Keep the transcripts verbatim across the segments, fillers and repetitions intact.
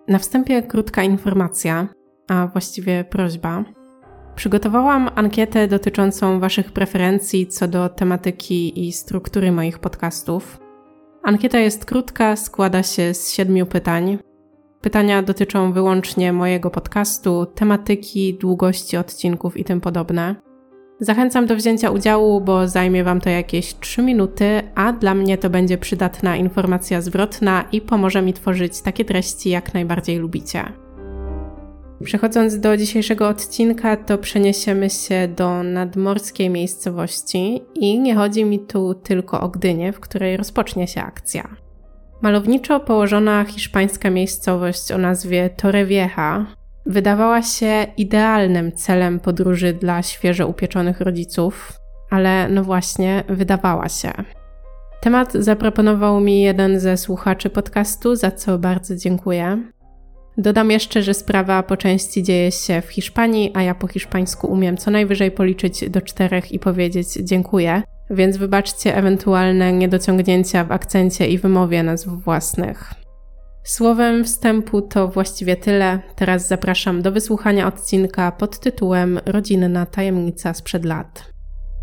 Na wstępie krótka informacja, a właściwie prośba. Przygotowałam ankietę dotyczącą Waszych preferencji co do tematyki i struktury moich podcastów. Ankieta jest krótka, składa się z siedmiu pytań. Pytania dotyczą wyłącznie mojego podcastu, tematyki, długości odcinków i tym podobne. Zachęcam do wzięcia udziału, bo zajmie Wam to jakieś trzy minuty, a dla mnie to będzie przydatna informacja zwrotna i pomoże mi tworzyć takie treści, jak najbardziej lubicie. Przechodząc do dzisiejszego odcinka, to przeniesiemy się do nadmorskiej miejscowości i nie chodzi mi tu tylko o Gdynię, w której rozpocznie się akcja. Malowniczo położona hiszpańska miejscowość o nazwie Torrevieja wydawała się idealnym celem podróży dla świeżo upieczonych rodziców, ale no właśnie, wydawała się. Temat zaproponował mi jeden ze słuchaczy podcastu, za co bardzo dziękuję. Dodam jeszcze, że sprawa po części dzieje się w Hiszpanii, a ja po hiszpańsku umiem co najwyżej policzyć do czterech i powiedzieć dziękuję, więc wybaczcie ewentualne niedociągnięcia w akcencie i wymowie nazw własnych. Słowem wstępu to właściwie tyle. Teraz zapraszam do wysłuchania odcinka pod tytułem Rodzinna tajemnica sprzed lat.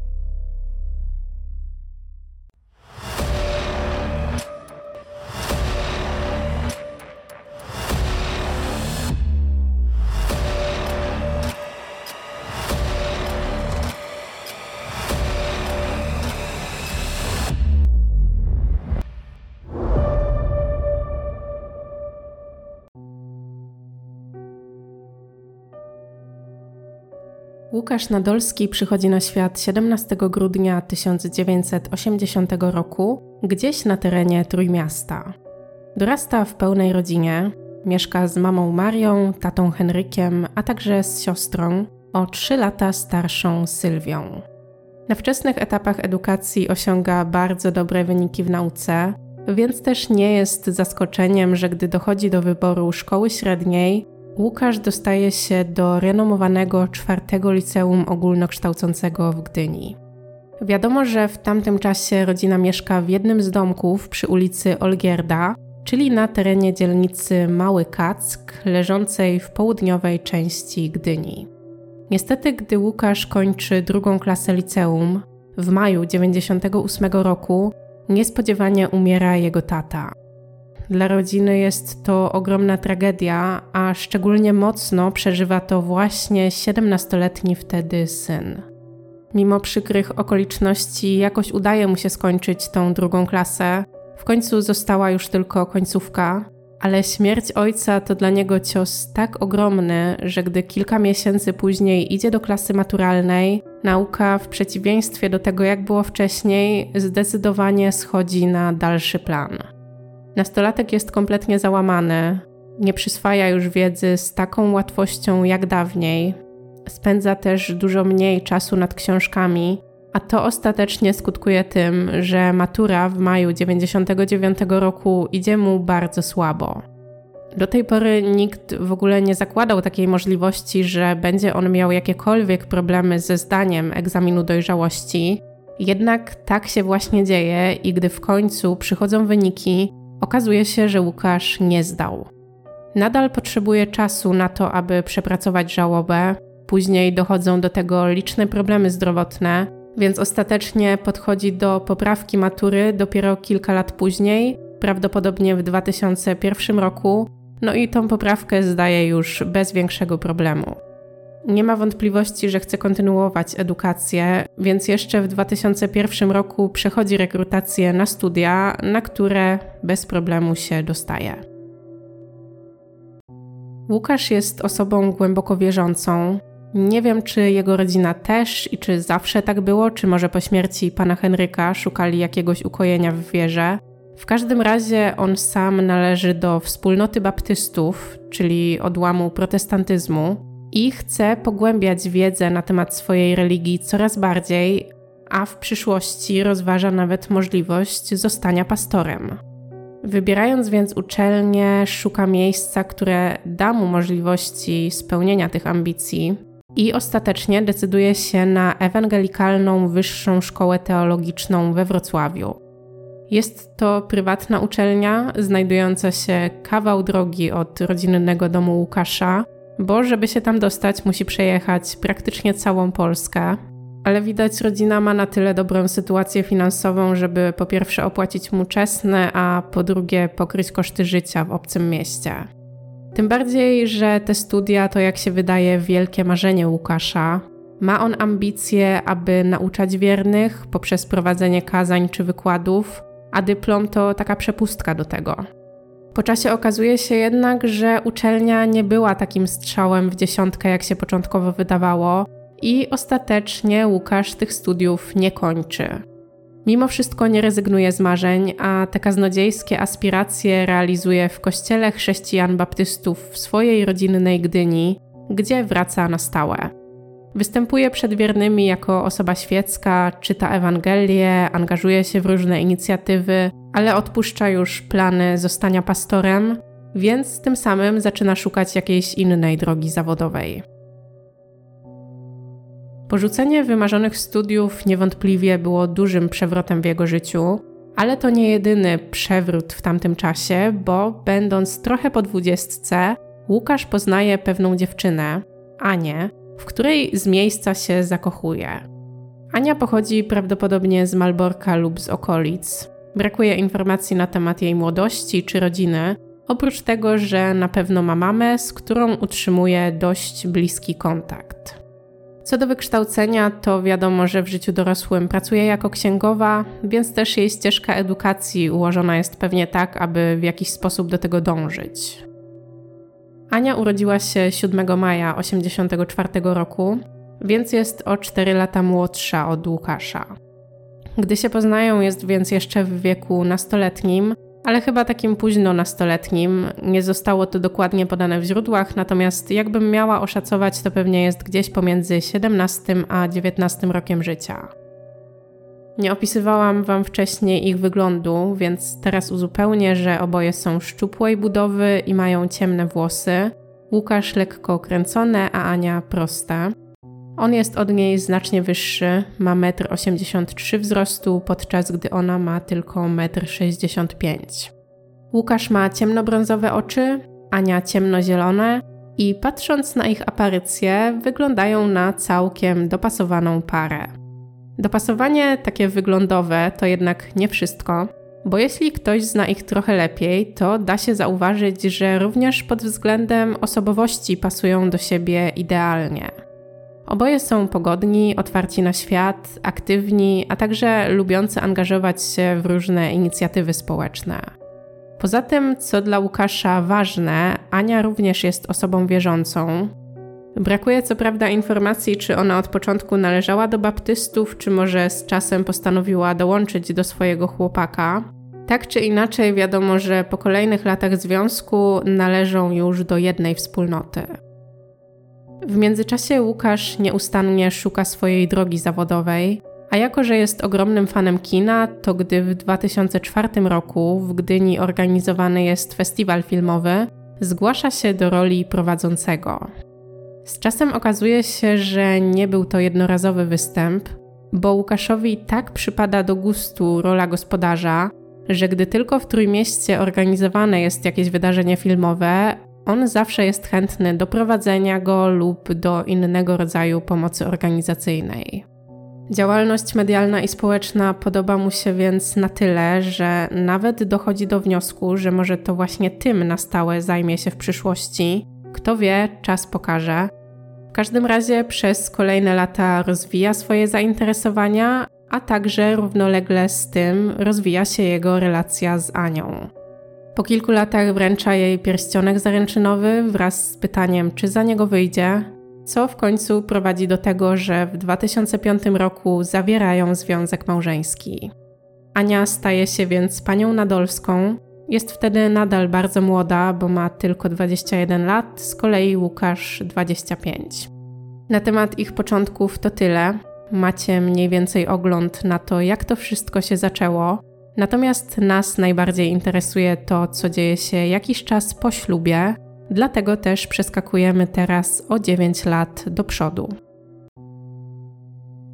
Łukasz Nadolski przychodzi na świat siedemnastego grudnia tysiąc dziewięćset osiemdziesiątego roku, gdzieś na terenie Trójmiasta. Dorasta w pełnej rodzinie, mieszka z mamą Marią, tatą Henrykiem, a także z siostrą, o trzy lata starszą Sylwią. Na wczesnych etapach edukacji osiąga bardzo dobre wyniki w nauce, więc też nie jest zaskoczeniem, że gdy dochodzi do wyboru szkoły średniej, Łukasz dostaje się do renomowanego czwartego liceum ogólnokształcącego w Gdyni. Wiadomo, że w tamtym czasie rodzina mieszka w jednym z domków przy ulicy Olgierda, czyli na terenie dzielnicy Mały Kack, leżącej w południowej części Gdyni. Niestety, gdy Łukasz kończy drugą klasę liceum, w maju dziewięćdziesiątego ósmego roku niespodziewanie umiera jego tata. Dla rodziny jest to ogromna tragedia, a szczególnie mocno przeżywa to właśnie siedemnastoletni wtedy syn. Mimo przykrych okoliczności jakoś udaje mu się skończyć tą drugą klasę. W końcu została już tylko końcówka, ale śmierć ojca to dla niego cios tak ogromny, że gdy kilka miesięcy później idzie do klasy maturalnej, nauka w przeciwieństwie do tego, jak było wcześniej, zdecydowanie schodzi na dalszy plan. Nastolatek jest kompletnie załamany, nie przyswaja już wiedzy z taką łatwością jak dawniej, spędza też dużo mniej czasu nad książkami, a to ostatecznie skutkuje tym, że matura w maju dziewięćdziesiątego dziewiątego roku idzie mu bardzo słabo. Do tej pory nikt w ogóle nie zakładał takiej możliwości, że będzie on miał jakiekolwiek problemy ze zdaniem egzaminu dojrzałości, jednak tak się właśnie dzieje i gdy w końcu przychodzą wyniki, okazuje się, że Łukasz nie zdał. Nadal potrzebuje czasu na to, aby przepracować żałobę. Później dochodzą do tego liczne problemy zdrowotne, więc ostatecznie podchodzi do poprawki matury dopiero kilka lat później, prawdopodobnie w dwa tysiące pierwszym roku, no i tą poprawkę zdaje już bez większego problemu. Nie ma wątpliwości, że chce kontynuować edukację, więc jeszcze w dwa tysiące pierwszym roku przechodzi rekrutację na studia, na które bez problemu się dostaje. Łukasz jest osobą głęboko wierzącą. Nie wiem, czy jego rodzina też i czy zawsze tak było, czy może po śmierci pana Henryka szukali jakiegoś ukojenia w wierze. W każdym razie on sam należy do wspólnoty baptystów, czyli odłamu protestantyzmu, i chce pogłębiać wiedzę na temat swojej religii coraz bardziej, a w przyszłości rozważa nawet możliwość zostania pastorem. Wybierając więc uczelnię, szuka miejsca, które da mu możliwości spełnienia tych ambicji i ostatecznie decyduje się na ewangelikalną wyższą szkołę teologiczną we Wrocławiu. Jest to prywatna uczelnia, znajdująca się kawał drogi od rodzinnego domu Łukasza, bo żeby się tam dostać, musi przejechać praktycznie całą Polskę. Ale widać, rodzina ma na tyle dobrą sytuację finansową, żeby po pierwsze opłacić mu czesne, a po drugie pokryć koszty życia w obcym mieście. Tym bardziej, że te studia to, jak się wydaje, wielkie marzenie Łukasza. Ma on ambicje, aby nauczać wiernych poprzez prowadzenie kazań czy wykładów, a dyplom to taka przepustka do tego. Po czasie okazuje się jednak, że uczelnia nie była takim strzałem w dziesiątkę, jak się początkowo wydawało, i ostatecznie Łukasz tych studiów nie kończy. Mimo wszystko nie rezygnuje z marzeń, a te kaznodziejskie aspiracje realizuje w kościele chrześcijan baptystów w swojej rodzinnej Gdyni, gdzie wraca na stałe. Występuje przed wiernymi jako osoba świecka, czyta Ewangelię, angażuje się w różne inicjatywy, ale odpuszcza już plany zostania pastorem, więc tym samym zaczyna szukać jakiejś innej drogi zawodowej. Porzucenie wymarzonych studiów niewątpliwie było dużym przewrotem w jego życiu, ale to nie jedyny przewrót w tamtym czasie, bo będąc trochę po dwudziestce, Łukasz poznaje pewną dziewczynę, Anię, w której z miejsca się zakochuje. Ania pochodzi prawdopodobnie z Malborka lub z okolic. Brakuje informacji na temat jej młodości czy rodziny, oprócz tego, że na pewno ma mamę, z którą utrzymuje dość bliski kontakt. Co do wykształcenia, to wiadomo, że w życiu dorosłym pracuje jako księgowa, więc też jej ścieżka edukacji ułożona jest pewnie tak, aby w jakiś sposób do tego dążyć. Ania urodziła się siódmego maja osiemdziesiątego czwartego roku, więc jest o cztery lata młodsza od Łukasza. Gdy się poznają, jest więc jeszcze w wieku nastoletnim, ale chyba takim późno nastoletnim. Nie zostało to dokładnie podane w źródłach, natomiast jakbym miała oszacować, to pewnie jest gdzieś pomiędzy siedemnastym a dziewiętnastym rokiem życia. Nie opisywałam wam wcześniej ich wyglądu, więc teraz uzupełnię, że oboje są szczupłej budowy i mają ciemne włosy. Łukasz lekko kręcone, a Ania proste. On jest od niej znacznie wyższy, ma metr osiemdziesiąt trzy wzrostu, podczas gdy ona ma tylko metr sześćdziesiąt pięć. Łukasz ma ciemnobrązowe oczy, Ania ciemnozielone i patrząc na ich aparycję wyglądają na całkiem dopasowaną parę. Dopasowanie takie wyglądowe to jednak nie wszystko, bo jeśli ktoś zna ich trochę lepiej, to da się zauważyć, że również pod względem osobowości pasują do siebie idealnie. Oboje są pogodni, otwarci na świat, aktywni, a także lubiący angażować się w różne inicjatywy społeczne. Poza tym, co dla Łukasza ważne, Ania również jest osobą wierzącą. Brakuje co prawda informacji, czy ona od początku należała do baptystów, czy może z czasem postanowiła dołączyć do swojego chłopaka. Tak czy inaczej wiadomo, że po kolejnych latach związku należą już do jednej wspólnoty. W międzyczasie Łukasz nieustannie szuka swojej drogi zawodowej, a jako że jest ogromnym fanem kina, to gdy w dwa tysiące czwartym roku w Gdyni organizowany jest festiwal filmowy, zgłasza się do roli prowadzącego. Z czasem okazuje się, że nie był to jednorazowy występ, bo Łukaszowi tak przypada do gustu rola gospodarza, że gdy tylko w Trójmieście organizowane jest jakieś wydarzenie filmowe, on zawsze jest chętny do prowadzenia go lub do innego rodzaju pomocy organizacyjnej. Działalność medialna i społeczna podoba mu się więc na tyle, że nawet dochodzi do wniosku, że może to właśnie tym na stałe zajmie się w przyszłości. Kto wie, czas pokaże. W każdym razie przez kolejne lata rozwija swoje zainteresowania, a także równolegle z tym rozwija się jego relacja z Anią. Po kilku latach wręcza jej pierścionek zaręczynowy wraz z pytaniem, czy za niego wyjdzie, co w końcu prowadzi do tego, że w dwa tysiące piątym roku zawierają związek małżeński. Ania staje się więc panią nadolską. Jest wtedy nadal bardzo młoda, bo ma tylko dwadzieścia jeden lat, z kolei Łukasz dwadzieścia pięć. Na temat ich początków to tyle. Macie mniej więcej ogląd na to, jak to wszystko się zaczęło. Natomiast nas najbardziej interesuje to, co dzieje się jakiś czas po ślubie, dlatego też przeskakujemy teraz o dziewięć lat do przodu.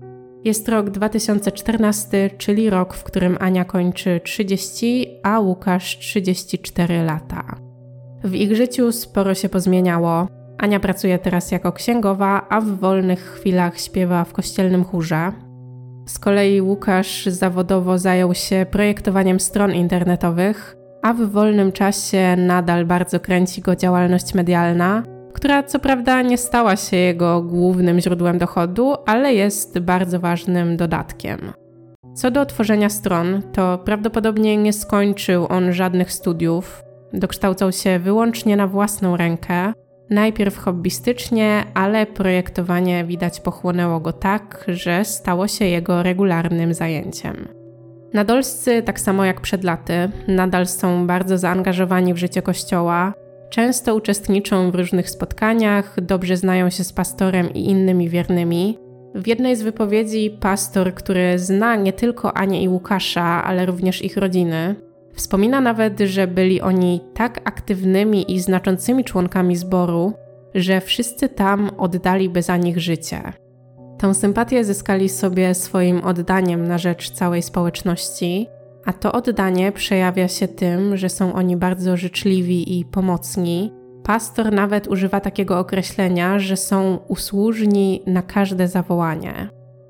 Jest rok dwa tysiące czternasty, czyli rok, w którym Ania kończy trzydzieści, a Łukasz trzydzieści cztery lata. W ich życiu sporo się pozmieniało. Ania pracuje teraz jako księgowa, a w wolnych chwilach śpiewa w kościelnym chórze. Z kolei Łukasz zawodowo zajął się projektowaniem stron internetowych, a w wolnym czasie nadal bardzo kręci go działalność medialna, która co prawda nie stała się jego głównym źródłem dochodu, ale jest bardzo ważnym dodatkiem. Co do tworzenia stron, to prawdopodobnie nie skończył on żadnych studiów. Dokształcał się wyłącznie na własną rękę, najpierw hobbystycznie, ale projektowanie widać pochłonęło go tak, że stało się jego regularnym zajęciem. Nadolscy, tak samo jak przed laty, nadal są bardzo zaangażowani w życie kościoła, często uczestniczą w różnych spotkaniach, dobrze znają się z pastorem i innymi wiernymi. W jednej z wypowiedzi pastor, który zna nie tylko Anię i Łukasza, ale również ich rodziny, wspomina nawet, że byli oni tak aktywnymi i znaczącymi członkami zboru, że wszyscy tam oddaliby za nich życie. Tę sympatię zyskali sobie swoim oddaniem na rzecz całej społeczności, a to oddanie przejawia się tym, że są oni bardzo życzliwi i pomocni. Pastor nawet używa takiego określenia, że są usłużni na każde zawołanie.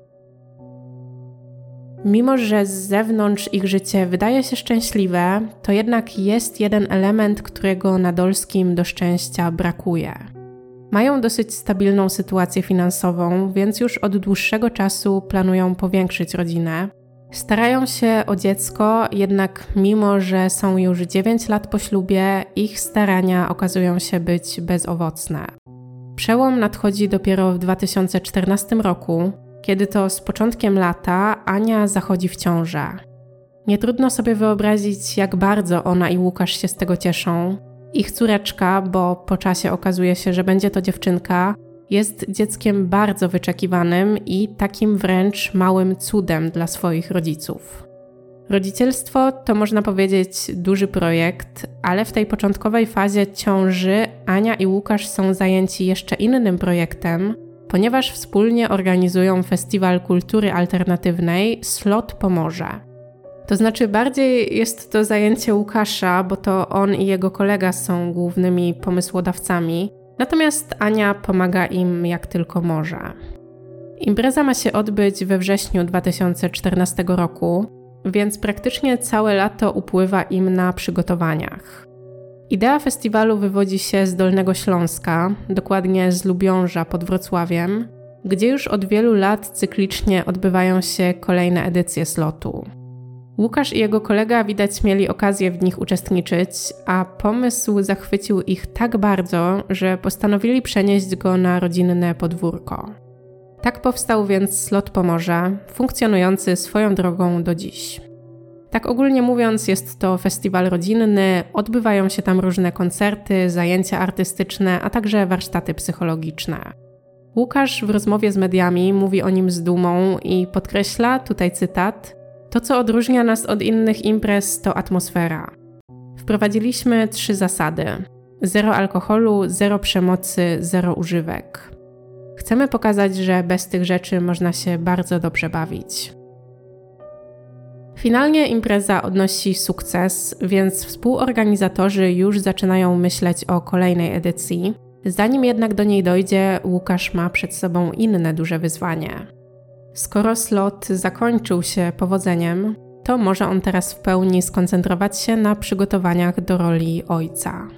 Mimo że z zewnątrz ich życie wydaje się szczęśliwe, to jednak jest jeden element, którego Nadolskim do szczęścia brakuje. Mają dosyć stabilną sytuację finansową, więc już od dłuższego czasu planują powiększyć rodzinę. Starają się o dziecko, jednak mimo że są już dziewięć lat po ślubie, ich starania okazują się być bezowocne. Przełom nadchodzi dopiero w dwa tysiące czternastym roku, kiedy to z początkiem lata Ania zachodzi w ciążę. Nie trudno sobie wyobrazić, jak bardzo ona i Łukasz się z tego cieszą. Ich córeczka, bo po czasie okazuje się, że będzie to dziewczynka, jest dzieckiem bardzo wyczekiwanym i takim wręcz małym cudem dla swoich rodziców. Rodzicielstwo to, można powiedzieć, duży projekt, ale w tej początkowej fazie ciąży Ania i Łukasz są zajęci jeszcze innym projektem, ponieważ wspólnie organizują Festiwal Kultury Alternatywnej Slot Pomorze. To znaczy bardziej jest to zajęcie Łukasza, bo to on i jego kolega są głównymi pomysłodawcami, natomiast Ania pomaga im jak tylko może. Impreza ma się odbyć we wrześniu dwa tysiące czternastego roku, więc praktycznie całe lato upływa im na przygotowaniach. Idea festiwalu wywodzi się z Dolnego Śląska, dokładnie z Lubiąża pod Wrocławiem, gdzie już od wielu lat cyklicznie odbywają się kolejne edycje slotu. Łukasz i jego kolega widać mieli okazję w nich uczestniczyć, a pomysł zachwycił ich tak bardzo, że postanowili przenieść go na rodzinne podwórko. Tak powstał więc Slot Pomorze, funkcjonujący swoją drogą do dziś. Tak ogólnie mówiąc, jest to festiwal rodzinny, odbywają się tam różne koncerty, zajęcia artystyczne, a także warsztaty psychologiczne. Łukasz w rozmowie z mediami mówi o nim z dumą i podkreśla, tutaj cytat, to co odróżnia nas od innych imprez to atmosfera. Wprowadziliśmy trzy zasady. Zero alkoholu, zero przemocy, zero używek. Chcemy pokazać, że bez tych rzeczy można się bardzo dobrze bawić. Finalnie impreza odnosi sukces, więc współorganizatorzy już zaczynają myśleć o kolejnej edycji. Zanim jednak do niej dojdzie, Łukasz ma przed sobą inne duże wyzwanie. Skoro slot zakończył się powodzeniem, to może on teraz w pełni skoncentrować się na przygotowaniach do roli ojca.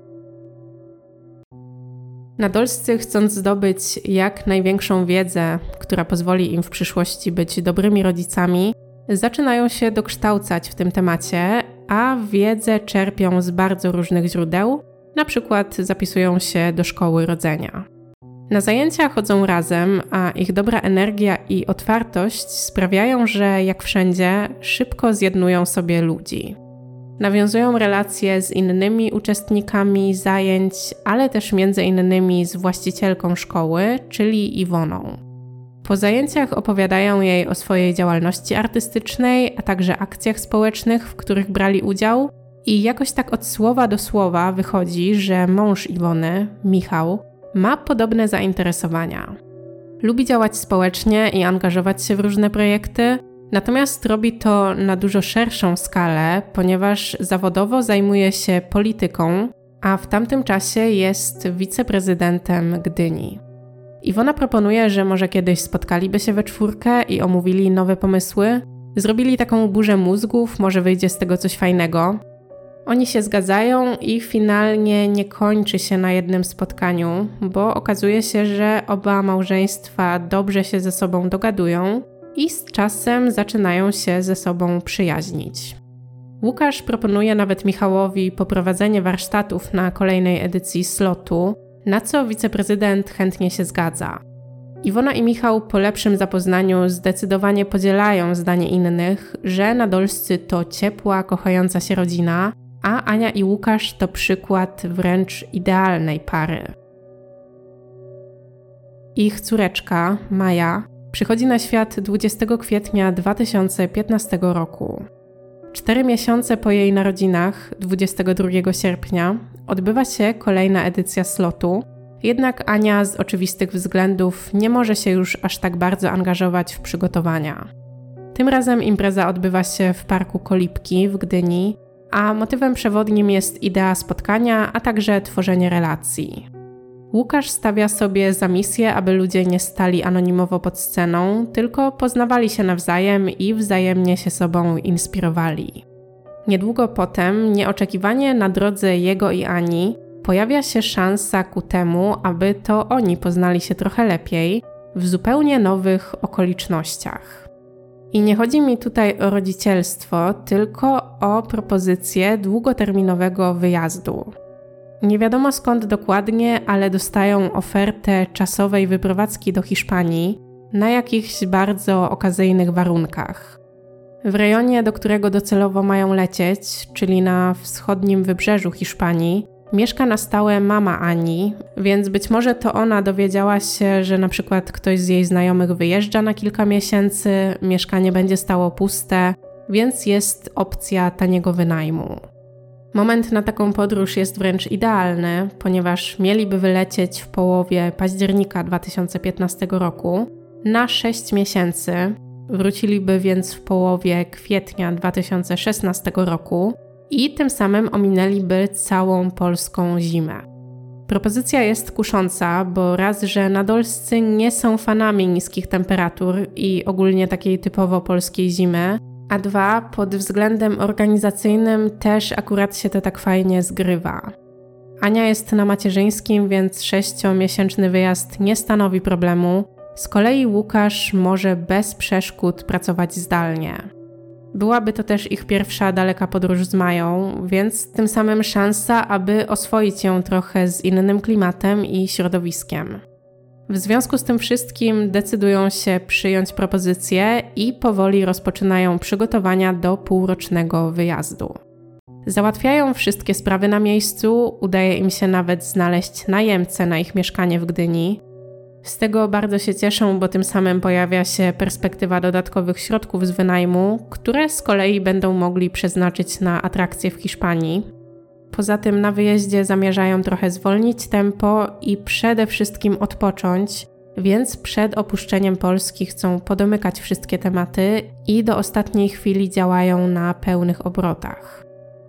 Nadolscy, chcąc zdobyć jak największą wiedzę, która pozwoli im w przyszłości być dobrymi rodzicami, zaczynają się dokształcać w tym temacie, a wiedzę czerpią z bardzo różnych źródeł, na przykład zapisują się do szkoły rodzenia. Na zajęcia chodzą razem, a ich dobra energia i otwartość sprawiają, że jak wszędzie szybko zjednują sobie ludzi. Nawiązują relacje z innymi uczestnikami zajęć, ale też między innymi z właścicielką szkoły, czyli Iwoną. Po zajęciach opowiadają jej o swojej działalności artystycznej, a także akcjach społecznych, w których brali udział i jakoś tak od słowa do słowa wychodzi, że mąż Iwony, Michał, ma podobne zainteresowania. Lubi działać społecznie i angażować się w różne projekty, natomiast robi to na dużo szerszą skalę, ponieważ zawodowo zajmuje się polityką, a w tamtym czasie jest wiceprezydentem Gdyni. Iwona proponuje, że może kiedyś spotkaliby się we czwórkę i omówili nowe pomysły, zrobili taką burzę mózgów, może wyjdzie z tego coś fajnego. Oni się zgadzają i finalnie nie kończy się na jednym spotkaniu, bo okazuje się, że oba małżeństwa dobrze się ze sobą dogadują i z czasem zaczynają się ze sobą przyjaźnić. Łukasz proponuje nawet Michałowi poprowadzenie warsztatów na kolejnej edycji slotu, na co wiceprezydent chętnie się zgadza. Iwona i Michał po lepszym zapoznaniu zdecydowanie podzielają zdanie innych, że nadolscy to ciepła, kochająca się rodzina, a Ania i Łukasz to przykład wręcz idealnej pary. Ich córeczka, Maja, przychodzi na świat dwudziestego kwietnia dwa tysiące piętnastego roku. Cztery miesiące po jej narodzinach, dwudziestego drugiego sierpnia, odbywa się kolejna edycja slotu, jednak Ania z oczywistych względów nie może się już aż tak bardzo angażować w przygotowania. Tym razem impreza odbywa się w Parku Kolibki w Gdyni, a motywem przewodnim jest idea spotkania, a także tworzenie relacji. Łukasz stawia sobie za misję, aby ludzie nie stali anonimowo pod sceną, tylko poznawali się nawzajem i wzajemnie się sobą inspirowali. Niedługo potem, nieoczekiwanie na drodze jego i Ani, pojawia się szansa ku temu, aby to oni poznali się trochę lepiej, w zupełnie nowych okolicznościach. I nie chodzi mi tutaj o rodzicielstwo, tylko o propozycję długoterminowego wyjazdu. Nie wiadomo skąd dokładnie, ale dostają ofertę czasowej wyprowadzki do Hiszpanii na jakichś bardzo okazyjnych warunkach. W rejonie, do którego docelowo mają lecieć, czyli na wschodnim wybrzeżu Hiszpanii, mieszka na stałe mama Ani, więc być może to ona dowiedziała się, że na przykład ktoś z jej znajomych wyjeżdża na kilka miesięcy, mieszkanie będzie stało puste, więc jest opcja taniego wynajmu. Moment na taką podróż jest wręcz idealny, ponieważ mieliby wylecieć w połowie października dwa tysiące piętnastego roku na sześć miesięcy, wróciliby więc w połowie kwietnia dwa tysiące szesnastego roku i tym samym ominęliby całą polską zimę. Propozycja jest kusząca, bo raz, że nadolscy nie są fanami niskich temperatur i ogólnie takiej typowo polskiej zimy, a dwa, pod względem organizacyjnym też akurat się to tak fajnie zgrywa. Ania jest na macierzyńskim, więc sześciomiesięczny wyjazd nie stanowi problemu, z kolei Łukasz może bez przeszkód pracować zdalnie. Byłaby to też ich pierwsza daleka podróż z Mają, więc tym samym szansa, aby oswoić ją trochę z innym klimatem i środowiskiem. W związku z tym wszystkim decydują się przyjąć propozycję i powoli rozpoczynają przygotowania do półrocznego wyjazdu. Załatwiają wszystkie sprawy na miejscu, udaje im się nawet znaleźć najemcę na ich mieszkanie w Gdyni. Z tego bardzo się cieszą, bo tym samym pojawia się perspektywa dodatkowych środków z wynajmu, które z kolei będą mogli przeznaczyć na atrakcje w Hiszpanii. Poza tym na wyjeździe zamierzają trochę zwolnić tempo i przede wszystkim odpocząć, więc przed opuszczeniem Polski chcą podomykać wszystkie tematy i do ostatniej chwili działają na pełnych obrotach.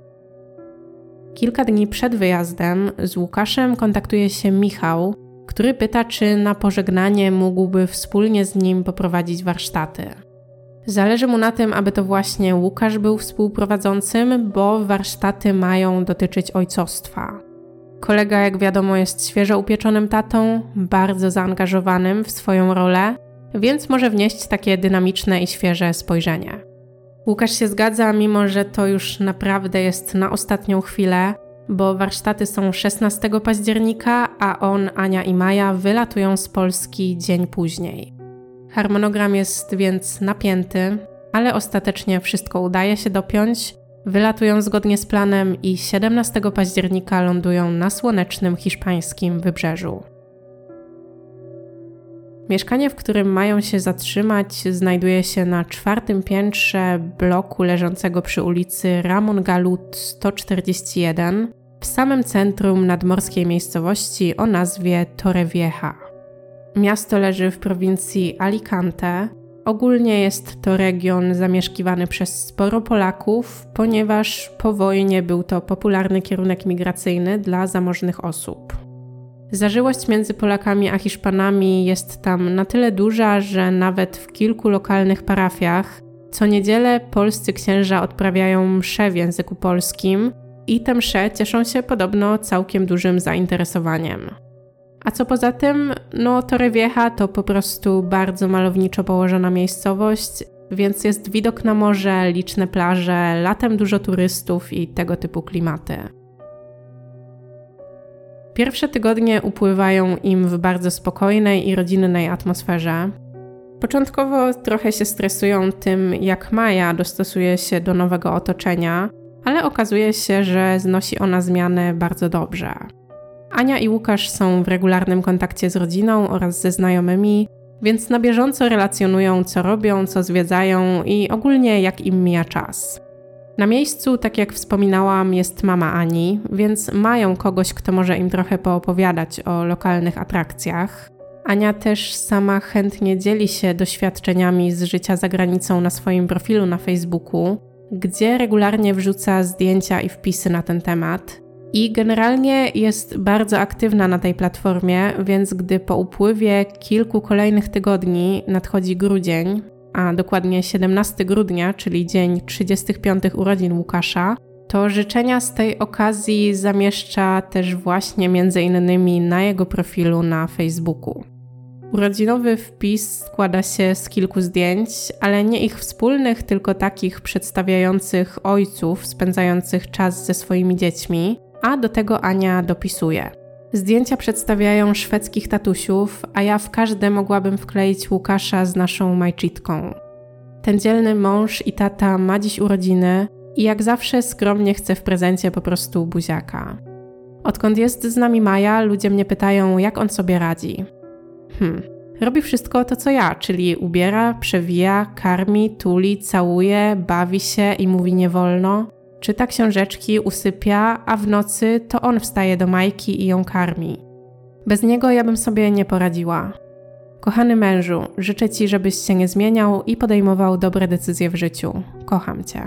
Kilka dni przed wyjazdem z Łukaszem kontaktuje się Michał, który pyta, czy na pożegnanie mógłby wspólnie z nim poprowadzić warsztaty. Zależy mu na tym, aby to właśnie Łukasz był współprowadzącym, bo warsztaty mają dotyczyć ojcostwa. Kolega, jak wiadomo, jest świeżo upieczonym tatą, bardzo zaangażowanym w swoją rolę, więc może wnieść takie dynamiczne i świeże spojrzenie. Łukasz się zgadza, mimo że to już naprawdę jest na ostatnią chwilę, bo warsztaty są szesnastego października, a on, Ania i Maja wylatują z Polski dzień później. Harmonogram jest więc napięty, ale ostatecznie wszystko udaje się dopiąć, wylatują zgodnie z planem i siedemnastego października lądują na słonecznym hiszpańskim wybrzeżu. Mieszkanie, w którym mają się zatrzymać, znajduje się na czwartym piętrze bloku leżącego przy ulicy Ramon Galut sto czterdzieści jeden w samym centrum nadmorskiej miejscowości o nazwie Torrevieja. Miasto leży w prowincji Alicante. Ogólnie jest to region zamieszkiwany przez sporo Polaków, ponieważ po wojnie był to popularny kierunek migracyjny dla zamożnych osób. Zażyłość między Polakami a Hiszpanami jest tam na tyle duża, że nawet w kilku lokalnych parafiach co niedzielę polscy księża odprawiają msze w języku polskim i te msze cieszą się podobno całkiem dużym zainteresowaniem. A co poza tym, no Torrevieja to po prostu bardzo malowniczo położona miejscowość, więc jest widok na morze, liczne plaże, latem dużo turystów i tego typu klimaty. Pierwsze tygodnie upływają im w bardzo spokojnej i rodzinnej atmosferze. Początkowo trochę się stresują tym, jak Maja dostosuje się do nowego otoczenia, ale okazuje się, że znosi ona zmianę bardzo dobrze. Ania i Łukasz są w regularnym kontakcie z rodziną oraz ze znajomymi, więc na bieżąco relacjonują, co robią, co zwiedzają i ogólnie jak im mija czas. Na miejscu, tak jak wspominałam, jest mama Ani, więc mają kogoś, kto może im trochę poopowiadać o lokalnych atrakcjach. Ania też sama chętnie dzieli się doświadczeniami z życia za granicą na swoim profilu na Facebooku, gdzie regularnie wrzuca zdjęcia i wpisy na ten temat. I generalnie jest bardzo aktywna na tej platformie, więc gdy po upływie kilku kolejnych tygodni nadchodzi grudzień, a dokładnie siedemnastego grudnia, czyli dzień trzydziestych piątych urodzin Łukasza, to życzenia z tej okazji zamieszcza też właśnie między innymi na jego profilu na Facebooku. Urodzinowy wpis składa się z kilku zdjęć, ale nie ich wspólnych, tylko takich przedstawiających ojców spędzających czas ze swoimi dziećmi, a do tego Ania dopisuje. Zdjęcia przedstawiają szwedzkich tatusiów, a ja w każde mogłabym wkleić Łukasza z naszą Majczitką. Ten dzielny mąż i tata ma dziś urodziny i jak zawsze skromnie chce w prezencie po prostu buziaka. Odkąd jest z nami Maja, ludzie mnie pytają, jak on sobie radzi. Hmm, robi wszystko to co ja, czyli ubiera, przewija, karmi, tuli, całuje, bawi się i mówi nie wolno. Czyta książeczki, usypia, a w nocy to on wstaje do Majki i ją karmi. Bez niego ja bym sobie nie poradziła. Kochany mężu, życzę Ci, żebyś się nie zmieniał i podejmował dobre decyzje w życiu. Kocham Cię.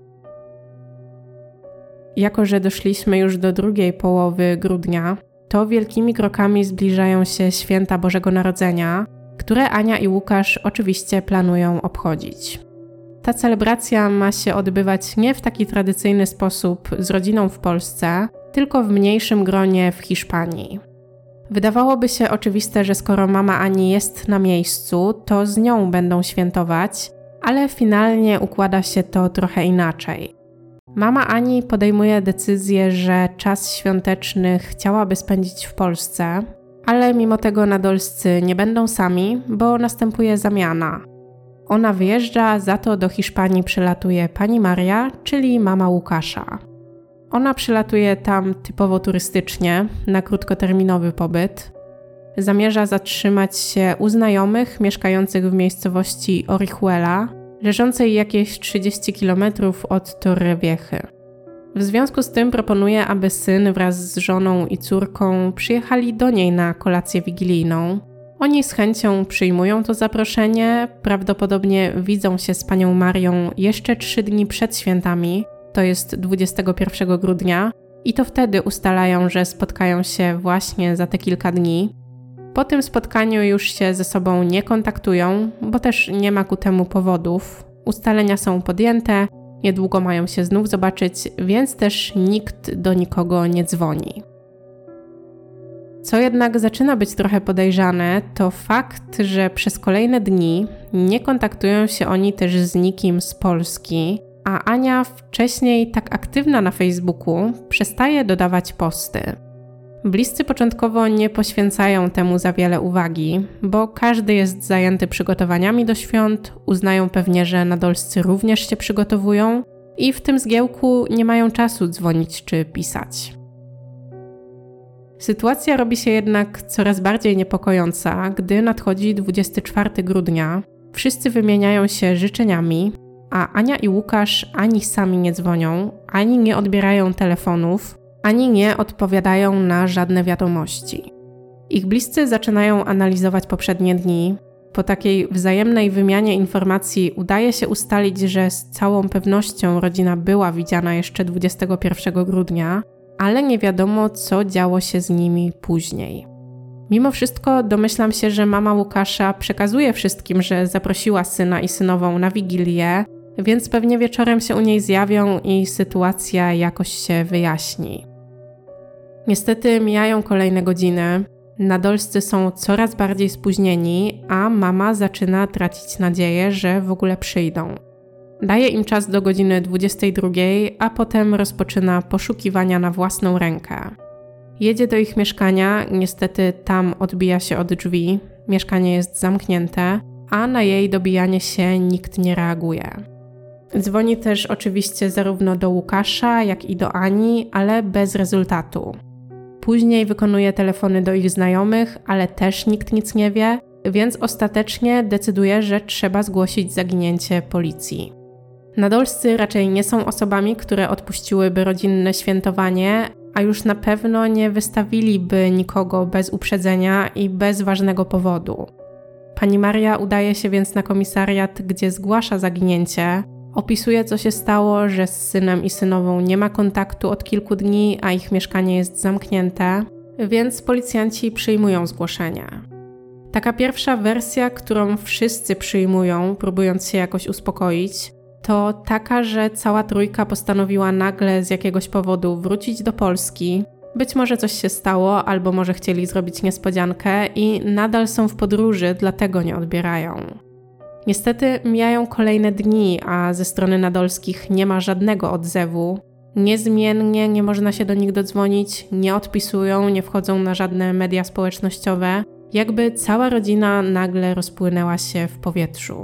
Jako że doszliśmy już do drugiej połowy grudnia, to wielkimi krokami zbliżają się święta Bożego Narodzenia, które Ania i Łukasz oczywiście planują obchodzić. Ta celebracja ma się odbywać nie w taki tradycyjny sposób z rodziną w Polsce, tylko w mniejszym gronie w Hiszpanii. Wydawałoby się oczywiste, że skoro mama Ani jest na miejscu, to z nią będą świętować, ale finalnie układa się to trochę inaczej. Mama Ani podejmuje decyzję, że czas świąteczny chciałaby spędzić w Polsce, ale mimo tego nadolscy nie będą sami, bo następuje zamiana. Ona wyjeżdża, za to do Hiszpanii przylatuje pani Maria, czyli mama Łukasza. Ona przylatuje tam typowo turystycznie, na krótkoterminowy pobyt. Zamierza zatrzymać się u znajomych mieszkających w miejscowości Orihuela, leżącej jakieś trzydzieści kilometrów od Torrevieji. W związku z tym proponuje, aby syn wraz z żoną i córką przyjechali do niej na kolację wigilijną. Oni z chęcią przyjmują to zaproszenie, prawdopodobnie widzą się z panią Marią jeszcze trzy dni przed świętami, to jest dwudziestego pierwszego grudnia, i to wtedy ustalają, że spotkają się właśnie za te kilka dni. Po tym spotkaniu już się ze sobą nie kontaktują, bo też nie ma ku temu powodów. Ustalenia są podjęte, niedługo mają się znów zobaczyć, więc też nikt do nikogo nie dzwoni. Co jednak zaczyna być trochę podejrzane, to fakt, że przez kolejne dni nie kontaktują się oni też z nikim z Polski, a Ania, wcześniej tak aktywna na Facebooku, przestaje dodawać posty. Bliscy początkowo nie poświęcają temu za wiele uwagi, bo każdy jest zajęty przygotowaniami do świąt, uznają pewnie, że nadolscy również się przygotowują i w tym zgiełku nie mają czasu dzwonić czy pisać. Sytuacja robi się jednak coraz bardziej niepokojąca, gdy nadchodzi dwudziestego czwartego grudnia. Wszyscy wymieniają się życzeniami, a Ania i Łukasz ani sami nie dzwonią, ani nie odbierają telefonów, ani nie odpowiadają na żadne wiadomości. Ich bliscy zaczynają analizować poprzednie dni. Po takiej wzajemnej wymianie informacji udaje się ustalić, że z całą pewnością rodzina była widziana jeszcze dwudziestego pierwszego grudnia, ale nie wiadomo, co działo się z nimi później. Mimo wszystko domyślam się, że mama Łukasza przekazuje wszystkim, że zaprosiła syna i synową na Wigilię, więc pewnie wieczorem się u niej zjawią i sytuacja jakoś się wyjaśni. Niestety mijają kolejne godziny. Nadolscy są coraz bardziej spóźnieni, a mama zaczyna tracić nadzieję, że w ogóle przyjdą. Daje im czas do godziny dwudziestej drugiej, a potem rozpoczyna poszukiwania na własną rękę. Jedzie do ich mieszkania, niestety tam odbija się od drzwi, mieszkanie jest zamknięte, a na jej dobijanie się nikt nie reaguje. Dzwoni też oczywiście zarówno do Łukasza, jak i do Ani, ale bez rezultatu. Później wykonuje telefony do ich znajomych, ale też nikt nic nie wie, więc ostatecznie decyduje, że trzeba zgłosić zaginięcie policji. Nadolscy raczej nie są osobami, które odpuściłyby rodzinne świętowanie, a już na pewno nie wystawiliby nikogo bez uprzedzenia i bez ważnego powodu. Pani Maria udaje się więc na komisariat, gdzie zgłasza zaginięcie, opisuje, co się stało, że z synem i synową nie ma kontaktu od kilku dni, a ich mieszkanie jest zamknięte, więc policjanci przyjmują zgłoszenie. Taka pierwsza wersja, którą wszyscy przyjmują, próbując się jakoś uspokoić, to taka, że cała trójka postanowiła nagle z jakiegoś powodu wrócić do Polski. Być może coś się stało, albo może chcieli zrobić niespodziankę i nadal są w podróży, dlatego nie odbierają. Niestety mijają kolejne dni, a ze strony Nadolskich nie ma żadnego odzewu. Niezmiennie nie można się do nich dodzwonić, nie odpisują, nie wchodzą na żadne media społecznościowe, jakby cała rodzina nagle rozpłynęła się w powietrzu.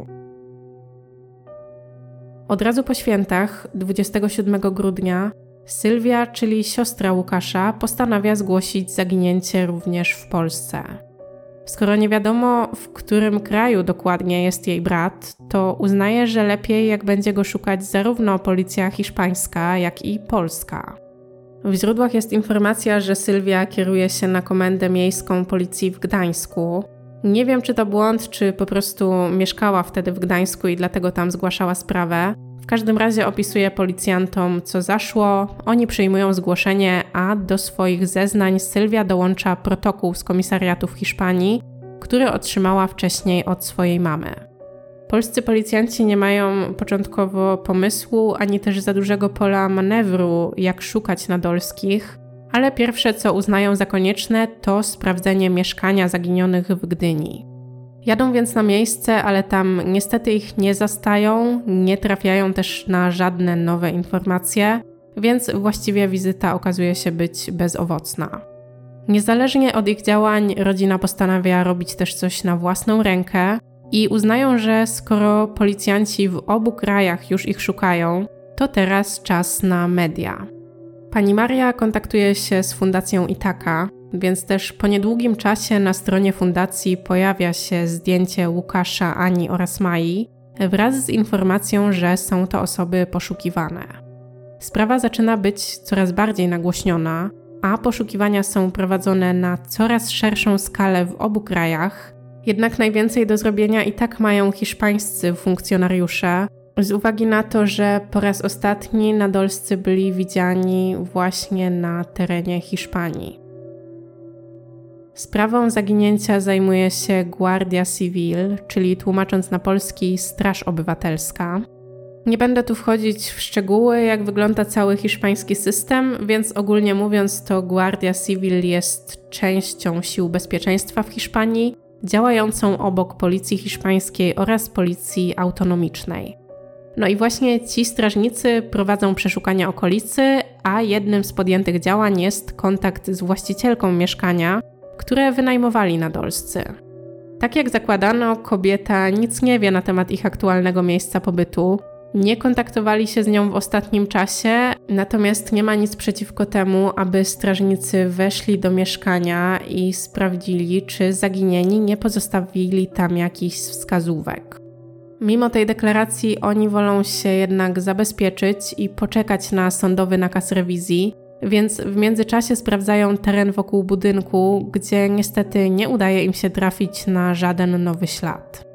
Od razu po świętach, dwudziestego siódmego grudnia, Sylwia, czyli siostra Łukasza, postanawia zgłosić zaginięcie również w Polsce. Skoro nie wiadomo, w którym kraju dokładnie jest jej brat, to uznaje, że lepiej jak będzie go szukać zarówno policja hiszpańska, jak i polska. W źródłach jest informacja, że Sylwia kieruje się na komendę miejską policji w Gdańsku. Nie wiem, czy to błąd, czy po prostu mieszkała wtedy w Gdańsku i dlatego tam zgłaszała sprawę. W każdym razie opisuje policjantom, co zaszło, oni przyjmują zgłoszenie, a do swoich zeznań Sylwia dołącza protokół z komisariatu w Hiszpanii, który otrzymała wcześniej od swojej mamy. Polscy policjanci nie mają początkowo pomysłu, ani też za dużego pola manewru, jak szukać Nadolskich, ale pierwsze, co uznają za konieczne, to sprawdzenie mieszkania zaginionych w Gdyni. Jadą więc na miejsce, ale tam niestety ich nie zastają, nie trafiają też na żadne nowe informacje, więc właściwie wizyta okazuje się być bezowocna. Niezależnie od ich działań, rodzina postanawia robić też coś na własną rękę i uznają, że skoro policjanci w obu krajach już ich szukają, to teraz czas na media. Pani Maria kontaktuje się z Fundacją Itaka, więc też po niedługim czasie na stronie fundacji pojawia się zdjęcie Łukasza, Ani oraz Mai wraz z informacją, że są to osoby poszukiwane. Sprawa zaczyna być coraz bardziej nagłośniona, a poszukiwania są prowadzone na coraz szerszą skalę w obu krajach, jednak najwięcej do zrobienia i tak mają hiszpańscy funkcjonariusze, z uwagi na to, że po raz ostatni Nadolscy byli widziani właśnie na terenie Hiszpanii. Sprawą zaginięcia zajmuje się Guardia Civil, czyli tłumacząc na polski Straż Obywatelska. Nie będę tu wchodzić w szczegóły, jak wygląda cały hiszpański system, więc ogólnie mówiąc to Guardia Civil jest częścią sił bezpieczeństwa w Hiszpanii, działającą obok policji hiszpańskiej oraz policji autonomicznej. No i właśnie ci strażnicy prowadzą przeszukania okolicy, a jednym z podjętych działań jest kontakt z właścicielką mieszkania, które wynajmowali Nadolscy. Tak jak zakładano, kobieta nic nie wie na temat ich aktualnego miejsca pobytu, nie kontaktowali się z nią w ostatnim czasie, natomiast nie ma nic przeciwko temu, aby strażnicy weszli do mieszkania i sprawdzili, czy zaginieni nie pozostawili tam jakichś wskazówek. Mimo tej deklaracji oni wolą się jednak zabezpieczyć i poczekać na sądowy nakaz rewizji, więc w międzyczasie sprawdzają teren wokół budynku, gdzie niestety nie udaje im się trafić na żaden nowy ślad.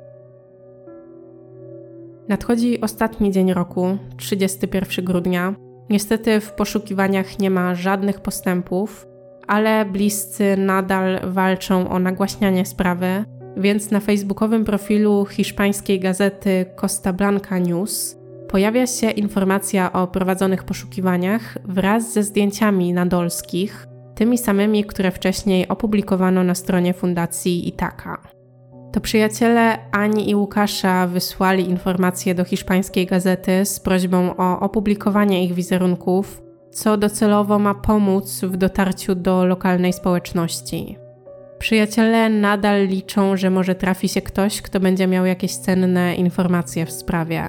Nadchodzi ostatni dzień roku, trzydziestego pierwszego grudnia. Niestety w poszukiwaniach nie ma żadnych postępów, ale bliscy nadal walczą o nagłaśnianie sprawy, więc na facebookowym profilu hiszpańskiej gazety Costa Blanca News pojawia się informacja o prowadzonych poszukiwaniach wraz ze zdjęciami nadolskich, tymi samymi, które wcześniej opublikowano na stronie Fundacji Itaka. To przyjaciele Ani i Łukasza wysłali informacje do hiszpańskiej gazety z prośbą o opublikowanie ich wizerunków, co docelowo ma pomóc w dotarciu do lokalnej społeczności. Przyjaciele nadal liczą, że może trafi się ktoś, kto będzie miał jakieś cenne informacje w sprawie.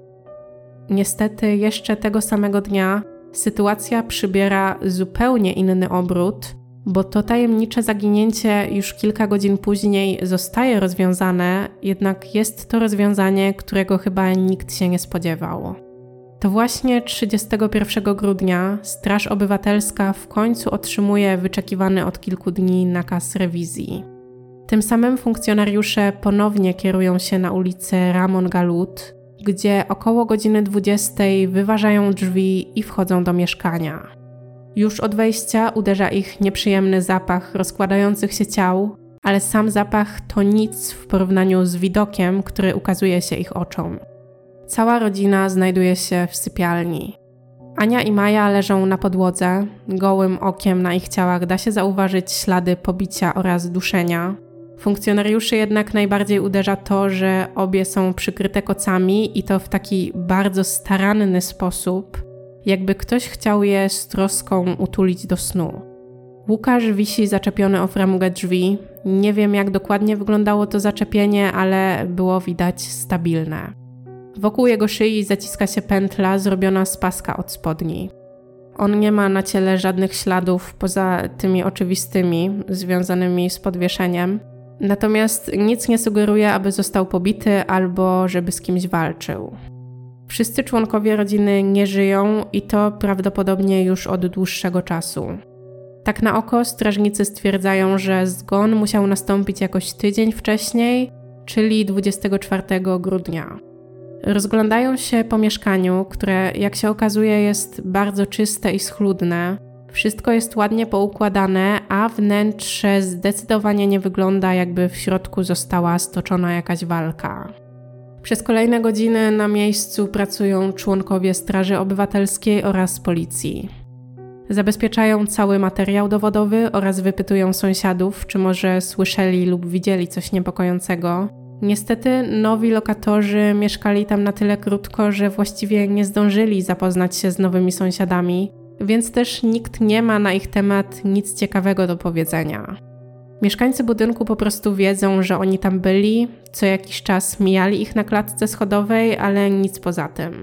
Niestety jeszcze tego samego dnia sytuacja przybiera zupełnie inny obrót, bo to tajemnicze zaginięcie już kilka godzin później zostaje rozwiązane, jednak jest to rozwiązanie, którego chyba nikt się nie spodziewał. To właśnie trzydziestego pierwszego grudnia Straż Obywatelska w końcu otrzymuje wyczekiwany od kilku dni nakaz rewizji. Tym samym funkcjonariusze ponownie kierują się na ulicę Ramon Galut, gdzie około godziny dwudziestej wyważają drzwi i wchodzą do mieszkania. Już od wejścia uderza ich nieprzyjemny zapach rozkładających się ciał, ale sam zapach to nic w porównaniu z widokiem, który ukazuje się ich oczom. Cała rodzina znajduje się w sypialni. Ania i Maja leżą na podłodze, gołym okiem na ich ciałach da się zauważyć ślady pobicia oraz duszenia. Funkcjonariuszy jednak najbardziej uderza to, że obie są przykryte kocami i to w taki bardzo staranny sposób, jakby ktoś chciał je z troską utulić do snu. Łukasz wisi zaczepiony o framugę drzwi. Nie wiem, jak dokładnie wyglądało to zaczepienie, ale było widać stabilne. Wokół jego szyi zaciska się pętla zrobiona z paska od spodni. On nie ma na ciele żadnych śladów poza tymi oczywistymi, związanymi z podwieszeniem. Natomiast nic nie sugeruje, aby został pobity albo żeby z kimś walczył. Wszyscy członkowie rodziny nie żyją i to prawdopodobnie już od dłuższego czasu. Tak na oko strażnicy stwierdzają, że zgon musiał nastąpić jakoś tydzień wcześniej, czyli dwudziestego czwartego grudnia. Rozglądają się po mieszkaniu, które jak się okazuje jest bardzo czyste i schludne. Wszystko jest ładnie poukładane, a wnętrze zdecydowanie nie wygląda, jakby w środku została stoczona jakaś walka. Przez kolejne godziny na miejscu pracują członkowie Straży Obywatelskiej oraz policji. Zabezpieczają cały materiał dowodowy oraz wypytują sąsiadów, czy może słyszeli lub widzieli coś niepokojącego. Niestety nowi lokatorzy mieszkali tam na tyle krótko, że właściwie nie zdążyli zapoznać się z nowymi sąsiadami, więc też nikt nie ma na ich temat nic ciekawego do powiedzenia. Mieszkańcy budynku po prostu wiedzą, że oni tam byli, co jakiś czas mijali ich na klatce schodowej, ale nic poza tym.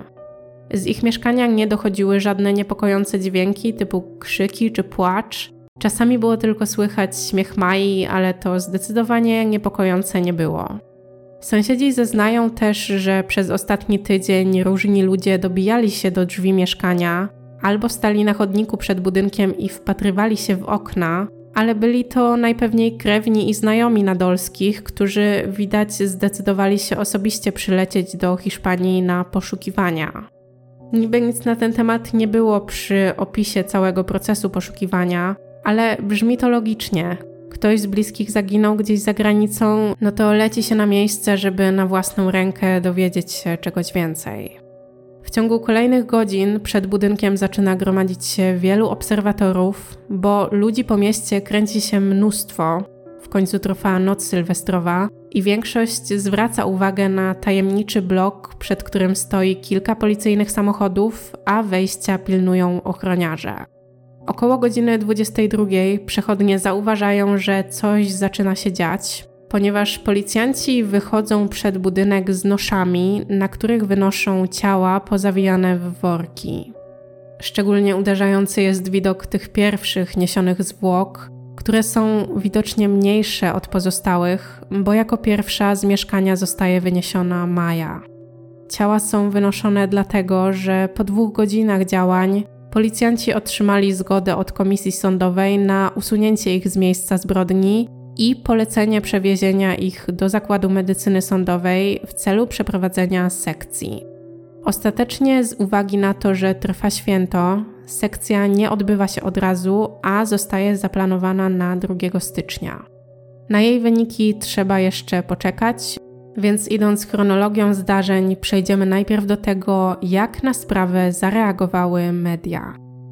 Z ich mieszkania nie dochodziły żadne niepokojące dźwięki typu krzyki czy płacz. Czasami było tylko słychać śmiech Mai, ale to zdecydowanie niepokojące nie było. Sąsiedzi zeznają też, że przez ostatni tydzień różni ludzie dobijali się do drzwi mieszkania albo stali na chodniku przed budynkiem i wpatrywali się w okna, ale byli to najpewniej krewni i znajomi Nadolskich, którzy widać zdecydowali się osobiście przylecieć do Hiszpanii na poszukiwania. Niby nic na ten temat nie było przy opisie całego procesu poszukiwania, ale brzmi to logicznie. Ktoś z bliskich zaginął gdzieś za granicą, no to leci się na miejsce, żeby na własną rękę dowiedzieć się czegoś więcej. W ciągu kolejnych godzin przed budynkiem zaczyna gromadzić się wielu obserwatorów, bo ludzi po mieście kręci się mnóstwo. W końcu trwa noc sylwestrowa i większość zwraca uwagę na tajemniczy blok, przed którym stoi kilka policyjnych samochodów, a wejścia pilnują ochroniarze. Około godziny dwudziestej drugiej przechodnie zauważają, że coś zaczyna się dziać, ponieważ policjanci wychodzą przed budynek z noszami, na których wynoszą ciała pozawijane w worki. Szczególnie uderzający jest widok tych pierwszych niesionych zwłok, które są widocznie mniejsze od pozostałych, bo jako pierwsza z mieszkania zostaje wyniesiona Maja. Ciała są wynoszone dlatego, że po dwóch godzinach działań policjanci otrzymali zgodę od komisji sądowej na usunięcie ich z miejsca zbrodni i polecenie przewiezienia ich do zakładu medycyny sądowej w celu przeprowadzenia sekcji. Ostatecznie z uwagi na to, że trwa święto, sekcja nie odbywa się od razu, a zostaje zaplanowana na drugiego stycznia. Na jej wyniki trzeba jeszcze poczekać, więc idąc chronologią zdarzeń, przejdziemy najpierw do tego, jak na sprawę zareagowały media.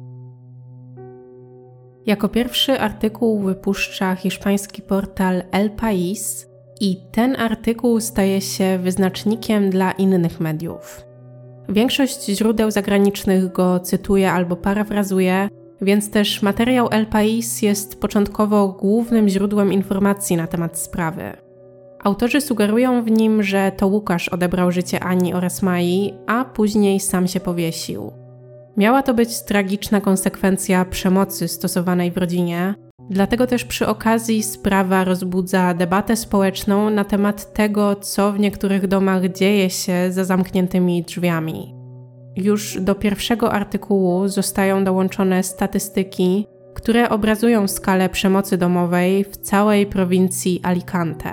Jako pierwszy artykuł wypuszcza hiszpański portal El País i ten artykuł staje się wyznacznikiem dla innych mediów. Większość źródeł zagranicznych go cytuje albo parafrazuje, więc też materiał El País jest początkowo głównym źródłem informacji na temat sprawy. Autorzy sugerują w nim, że to Łukasz odebrał życie Ani oraz Mai, a później sam się powiesił. Miała to być tragiczna konsekwencja przemocy stosowanej w rodzinie, dlatego też przy okazji sprawa rozbudza debatę społeczną na temat tego, co w niektórych domach dzieje się za zamkniętymi drzwiami. Już do pierwszego artykułu zostają dołączone statystyki, które obrazują skalę przemocy domowej w całej prowincji Alicante.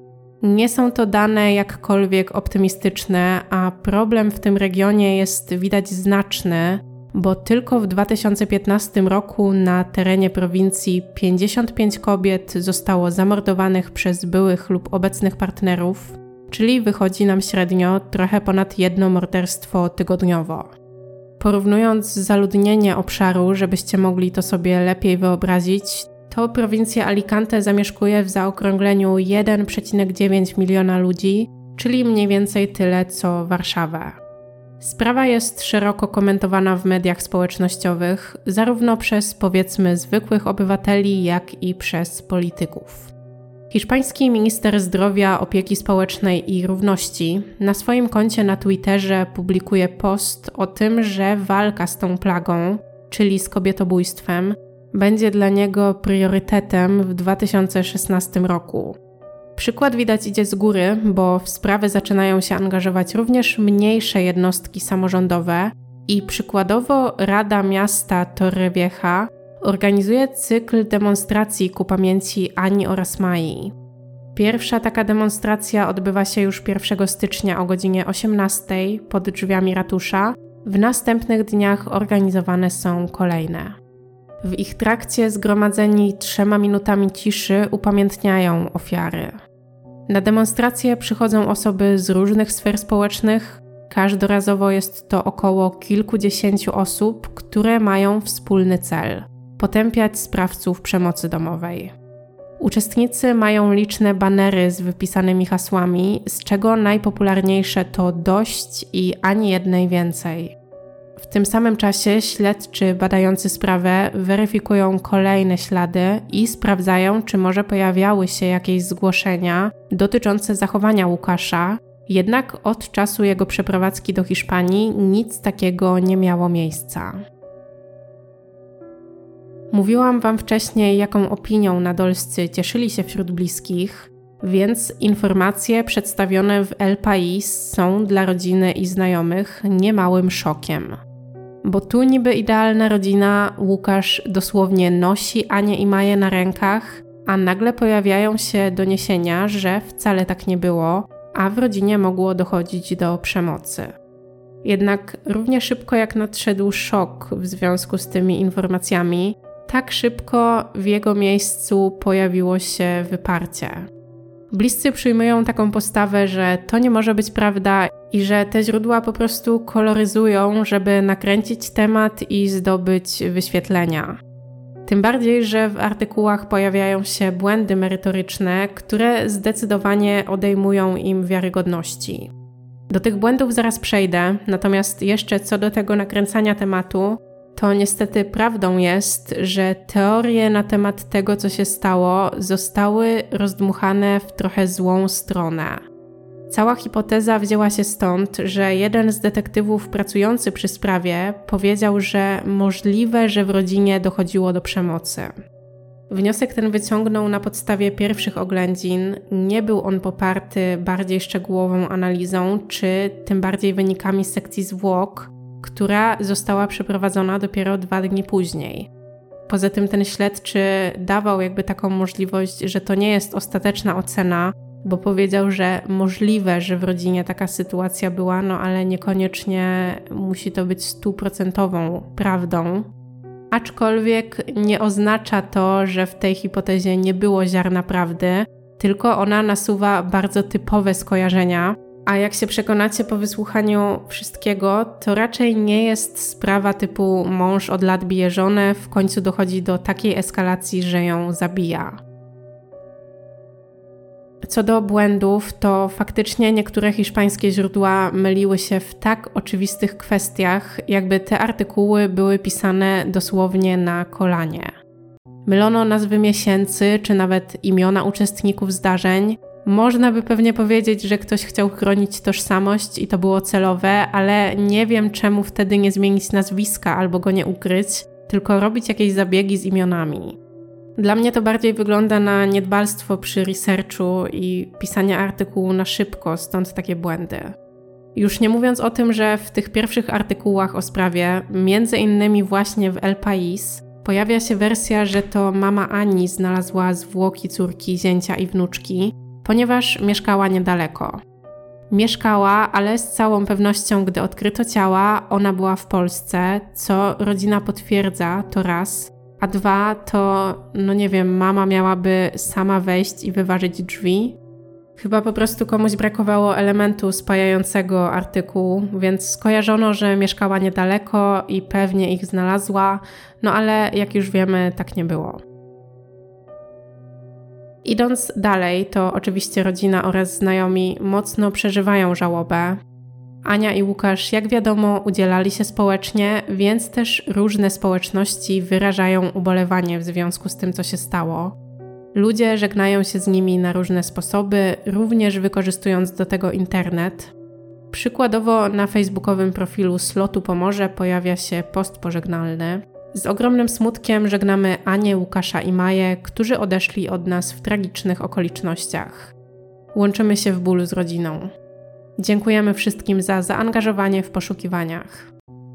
Nie są to dane jakkolwiek optymistyczne, a problem w tym regionie jest widać znaczny, bo tylko w dwa tysiące piętnastym roku na terenie prowincji pięćdziesiąt pięć kobiet zostało zamordowanych przez byłych lub obecnych partnerów, czyli wychodzi nam średnio trochę ponad jedno morderstwo tygodniowo. Porównując zaludnienie obszaru, żebyście mogli to sobie lepiej wyobrazić, to prowincja Alicante zamieszkuje w zaokrągleniu jeden przecinek dziewięć miliona ludzi, czyli mniej więcej tyle co Warszawa. Sprawa jest szeroko komentowana w mediach społecznościowych, zarówno przez, powiedzmy, zwykłych obywateli, jak i przez polityków. Hiszpański minister zdrowia, opieki społecznej i równości na swoim koncie na Twitterze publikuje post o tym, że walka z tą plagą, czyli z kobietobójstwem, będzie dla niego priorytetem w dwa tysiące szesnastym roku. Przykład widać idzie z góry, bo w sprawy zaczynają się angażować również mniejsze jednostki samorządowe i przykładowo Rada Miasta Torrevieja organizuje cykl demonstracji ku pamięci Ani oraz Mai. Pierwsza taka demonstracja odbywa się już pierwszego stycznia o godzinie osiemnastej pod drzwiami ratusza. W następnych dniach organizowane są kolejne. W ich trakcie zgromadzeni trzema minutami ciszy upamiętniają ofiary. Na demonstracje przychodzą osoby z różnych sfer społecznych. Każdorazowo jest to około kilkudziesięciu osób, które mają wspólny cel – potępiać sprawców przemocy domowej. Uczestnicy mają liczne banery z wypisanymi hasłami, z czego najpopularniejsze to dość i ani jednej więcej. W tym samym czasie śledczy badający sprawę weryfikują kolejne ślady i sprawdzają, czy może pojawiały się jakieś zgłoszenia dotyczące zachowania Łukasza, jednak od czasu jego przeprowadzki do Hiszpanii nic takiego nie miało miejsca. Mówiłam Wam wcześniej, jaką opinią nadolscy cieszyli się wśród bliskich, więc informacje przedstawione w El País są dla rodziny i znajomych niemałym szokiem. Bo tu niby idealna rodzina, Łukasz dosłownie nosi Anię i Maję na rękach, a nagle pojawiają się doniesienia, że wcale tak nie było, a w rodzinie mogło dochodzić do przemocy. Jednak równie szybko jak nadszedł szok w związku z tymi informacjami, tak szybko w jego miejscu pojawiło się wyparcie. Bliscy przyjmują taką postawę, że to nie może być prawda i że te źródła po prostu koloryzują, żeby nakręcić temat i zdobyć wyświetlenia. Tym bardziej, że w artykułach pojawiają się błędy merytoryczne, które zdecydowanie odejmują im wiarygodności. Do tych błędów zaraz przejdę, natomiast jeszcze co do tego nakręcania tematu, to niestety prawdą jest, że teorie na temat tego, co się stało, zostały rozdmuchane w trochę złą stronę. Cała hipoteza wzięła się stąd, że jeden z detektywów pracujący przy sprawie powiedział, że możliwe, że w rodzinie dochodziło do przemocy. Wniosek ten wyciągnął na podstawie pierwszych oględzin, nie był on poparty bardziej szczegółową analizą, czy tym bardziej wynikami sekcji zwłok, która została przeprowadzona dopiero dwa dni później. Poza tym ten śledczy dawał jakby taką możliwość, że to nie jest ostateczna ocena, bo powiedział, że możliwe, że w rodzinie taka sytuacja była, no ale niekoniecznie musi to być stuprocentową prawdą. Aczkolwiek nie oznacza to, że w tej hipotezie nie było ziarna prawdy, tylko ona nasuwa bardzo typowe skojarzenia. A jak się przekonacie po wysłuchaniu wszystkiego, to raczej nie jest sprawa typu mąż od lat bije żonę, w końcu dochodzi do takiej eskalacji, że ją zabija. Co do błędów, to faktycznie niektóre hiszpańskie źródła myliły się w tak oczywistych kwestiach, jakby te artykuły były pisane dosłownie na kolanie. Mylono nazwy miesięcy, czy nawet imiona uczestników zdarzeń. Można by pewnie powiedzieć, że ktoś chciał chronić tożsamość i to było celowe, ale nie wiem, czemu wtedy nie zmienić nazwiska albo go nie ukryć, tylko robić jakieś zabiegi z imionami. Dla mnie to bardziej wygląda na niedbalstwo przy researchu i pisania artykułu na szybko, stąd takie błędy. Już nie mówiąc o tym, że w tych pierwszych artykułach o sprawie, między innymi właśnie w El País, pojawia się wersja, że to mama Ani znalazła zwłoki córki, zięcia i wnuczki, ponieważ mieszkała niedaleko. Mieszkała, ale z całą pewnością, gdy odkryto ciała, ona była w Polsce, co rodzina potwierdza, to raz, a dwa to, no nie wiem, mama miałaby sama wejść i wyważyć drzwi. Chyba po prostu komuś brakowało elementu spajającego artykułu, więc skojarzono, że mieszkała niedaleko i pewnie ich znalazła, no ale jak już wiemy, tak nie było. Idąc dalej, to oczywiście rodzina oraz znajomi mocno przeżywają żałobę. Ania i Łukasz, jak wiadomo, udzielali się społecznie, więc też różne społeczności wyrażają ubolewanie w związku z tym, co się stało. Ludzie żegnają się z nimi na różne sposoby, również wykorzystując do tego internet. Przykładowo na facebookowym profilu Slotu Pomorze pojawia się post pożegnalny. Z ogromnym smutkiem żegnamy Anię, Łukasza i Maję, którzy odeszli od nas w tragicznych okolicznościach. Łączymy się w bólu z rodziną. Dziękujemy wszystkim za zaangażowanie w poszukiwaniach.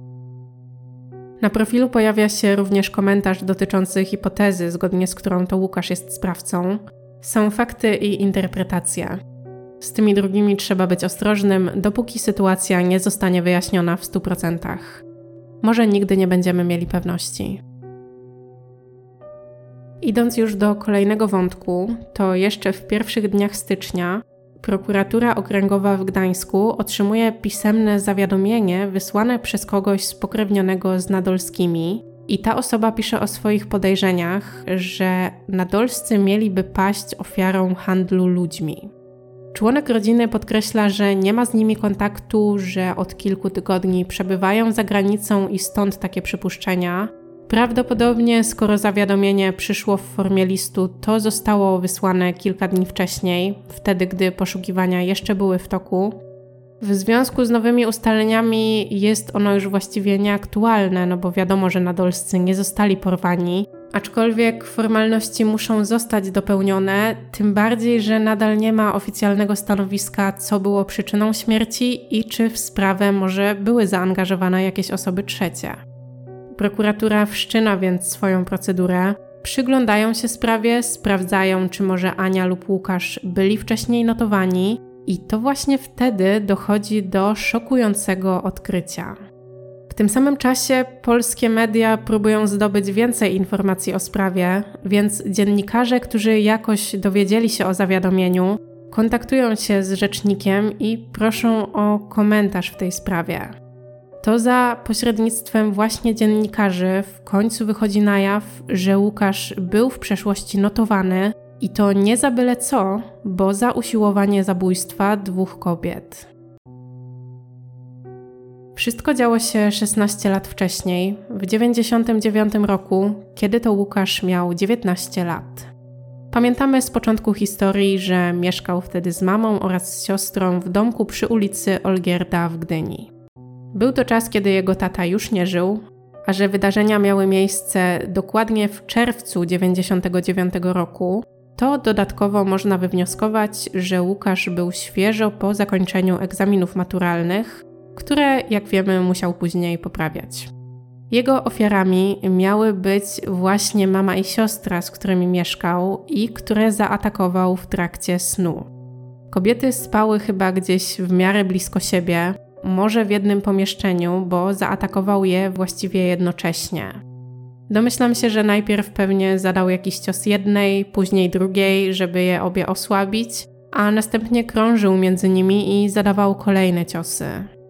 Na profilu pojawia się również komentarz dotyczący hipotezy, zgodnie z którą to Łukasz jest sprawcą. Są fakty i interpretacje. Z tymi drugimi trzeba być ostrożnym, dopóki sytuacja nie zostanie wyjaśniona w stu procentach. Może nigdy nie będziemy mieli pewności. Idąc już do kolejnego wątku, to jeszcze w pierwszych dniach stycznia Prokuratura Okręgowa w Gdańsku otrzymuje pisemne zawiadomienie wysłane przez kogoś spokrewnionego z Nadolskimi i ta osoba pisze o swoich podejrzeniach, że Nadolscy mieliby paść ofiarą handlu ludźmi. Członek rodziny podkreśla, że nie ma z nimi kontaktu, że od kilku tygodni przebywają za granicą i stąd takie przypuszczenia. Prawdopodobnie, skoro zawiadomienie przyszło w formie listu, to zostało wysłane kilka dni wcześniej, wtedy gdy poszukiwania jeszcze były w toku. W związku z nowymi ustaleniami jest ono już właściwie nieaktualne, no bo wiadomo, że Nadolscy nie zostali porwani, aczkolwiek formalności muszą zostać dopełnione, tym bardziej, że nadal nie ma oficjalnego stanowiska, co było przyczyną śmierci i czy w sprawę może były zaangażowane jakieś osoby trzecie. Prokuratura wszczyna więc swoją procedurę, przyglądają się sprawie, sprawdzają, czy może Ania lub Łukasz byli wcześniej notowani i to właśnie wtedy dochodzi do szokującego odkrycia. W tym samym czasie polskie media próbują zdobyć więcej informacji o sprawie, więc dziennikarze, którzy jakoś dowiedzieli się o zawiadomieniu, kontaktują się z rzecznikiem i proszą o komentarz w tej sprawie. To za pośrednictwem właśnie dziennikarzy w końcu wychodzi na jaw, że Łukasz był w przeszłości notowany i to nie za byle co, bo za usiłowanie zabójstwa dwóch kobiet. Wszystko działo się szesnaście lat wcześniej, w dziewięćdziesiątym dziewiątym roku, kiedy to Łukasz miał dziewiętnaście lat. Pamiętamy z początku historii, że mieszkał wtedy z mamą oraz z siostrą w domku przy ulicy Olgierda w Gdyni. Był to czas, kiedy jego tata już nie żył, a że wydarzenia miały miejsce dokładnie w czerwcu dziewięćdziesiątego dziewiątego roku, to dodatkowo można wywnioskować, że Łukasz był świeżo po zakończeniu egzaminów maturalnych, które, jak wiemy, musiał później poprawiać. Jego ofiarami miały być właśnie mama i siostra, z którymi mieszkał i które zaatakował w trakcie snu. Kobiety spały chyba gdzieś w miarę blisko siebie, może w jednym pomieszczeniu, bo zaatakował je właściwie jednocześnie. Domyślam się, że najpierw pewnie zadał jakiś cios jednej, później drugiej, żeby je obie osłabić, a następnie krążył między nimi i zadawał kolejne ciosy.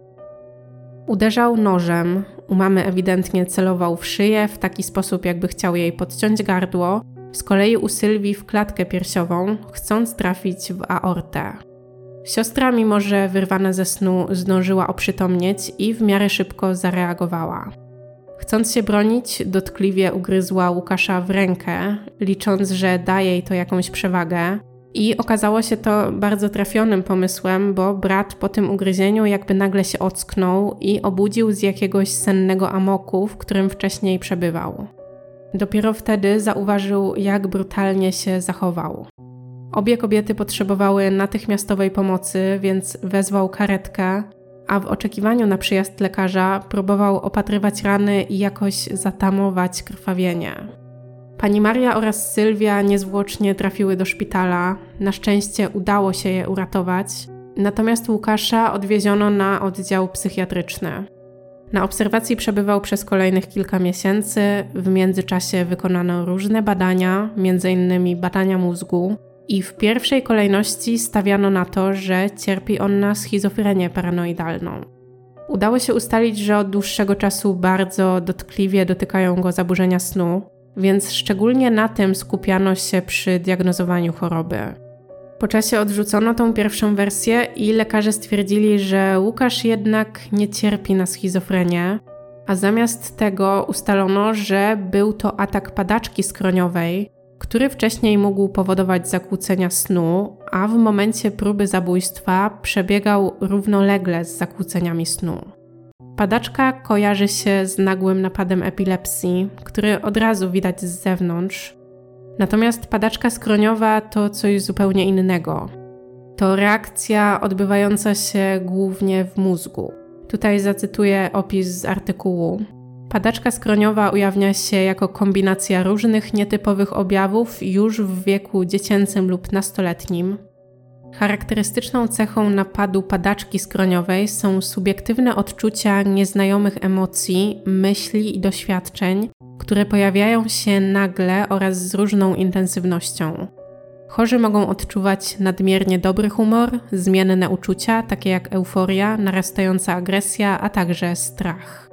Uderzał nożem, u mamy ewidentnie celował w szyję w taki sposób, jakby chciał jej podciąć gardło, z kolei u Sylwii w klatkę piersiową, chcąc trafić w aortę. Siostra, mimo że wyrwana ze snu, zdążyła oprzytomnieć i w miarę szybko zareagowała. Chcąc się bronić, dotkliwie ugryzła Łukasza w rękę, licząc, że da jej to jakąś przewagę. I okazało się to bardzo trafionym pomysłem, bo brat po tym ugryzieniu jakby nagle się ocknął i obudził z jakiegoś sennego amoku, w którym wcześniej przebywał. Dopiero wtedy zauważył, jak brutalnie się zachował. Obie kobiety potrzebowały natychmiastowej pomocy, więc wezwał karetkę, a w oczekiwaniu na przyjazd lekarza próbował opatrywać rany i jakoś zatamować krwawienie. Pani Maria oraz Sylwia niezwłocznie trafiły do szpitala. Na szczęście udało się je uratować, natomiast Łukasza odwieziono na oddział psychiatryczny. Na obserwacji przebywał przez kolejnych kilka miesięcy. W międzyczasie wykonano różne badania, między innymi badania mózgu, i w pierwszej kolejności stawiano na to, że cierpi on na schizofrenię paranoidalną. Udało się ustalić, że od dłuższego czasu bardzo dotkliwie dotykają go zaburzenia snu, więc szczególnie na tym skupiano się przy diagnozowaniu choroby. Po czasie odrzucono tą pierwszą wersję i lekarze stwierdzili, że Łukasz jednak nie cierpi na schizofrenię, a zamiast tego ustalono, że był to atak padaczki skroniowej, który wcześniej mógł powodować zakłócenia snu, a w momencie próby zabójstwa przebiegał równolegle z zakłóceniami snu. Padaczka kojarzy się z nagłym napadem epilepsji, który od razu widać z zewnątrz. Natomiast padaczka skroniowa to coś zupełnie innego. To reakcja odbywająca się głównie w mózgu. Tutaj zacytuję opis z artykułu. Padaczka skroniowa ujawnia się jako kombinacja różnych nietypowych objawów już w wieku dziecięcym lub nastoletnim. Charakterystyczną cechą napadu padaczki skroniowej są subiektywne odczucia nieznajomych emocji, myśli i doświadczeń, które pojawiają się nagle oraz z różną intensywnością. Chorzy mogą odczuwać nadmiernie dobry humor, zmienne uczucia, takie jak euforia, narastająca agresja, a także strach.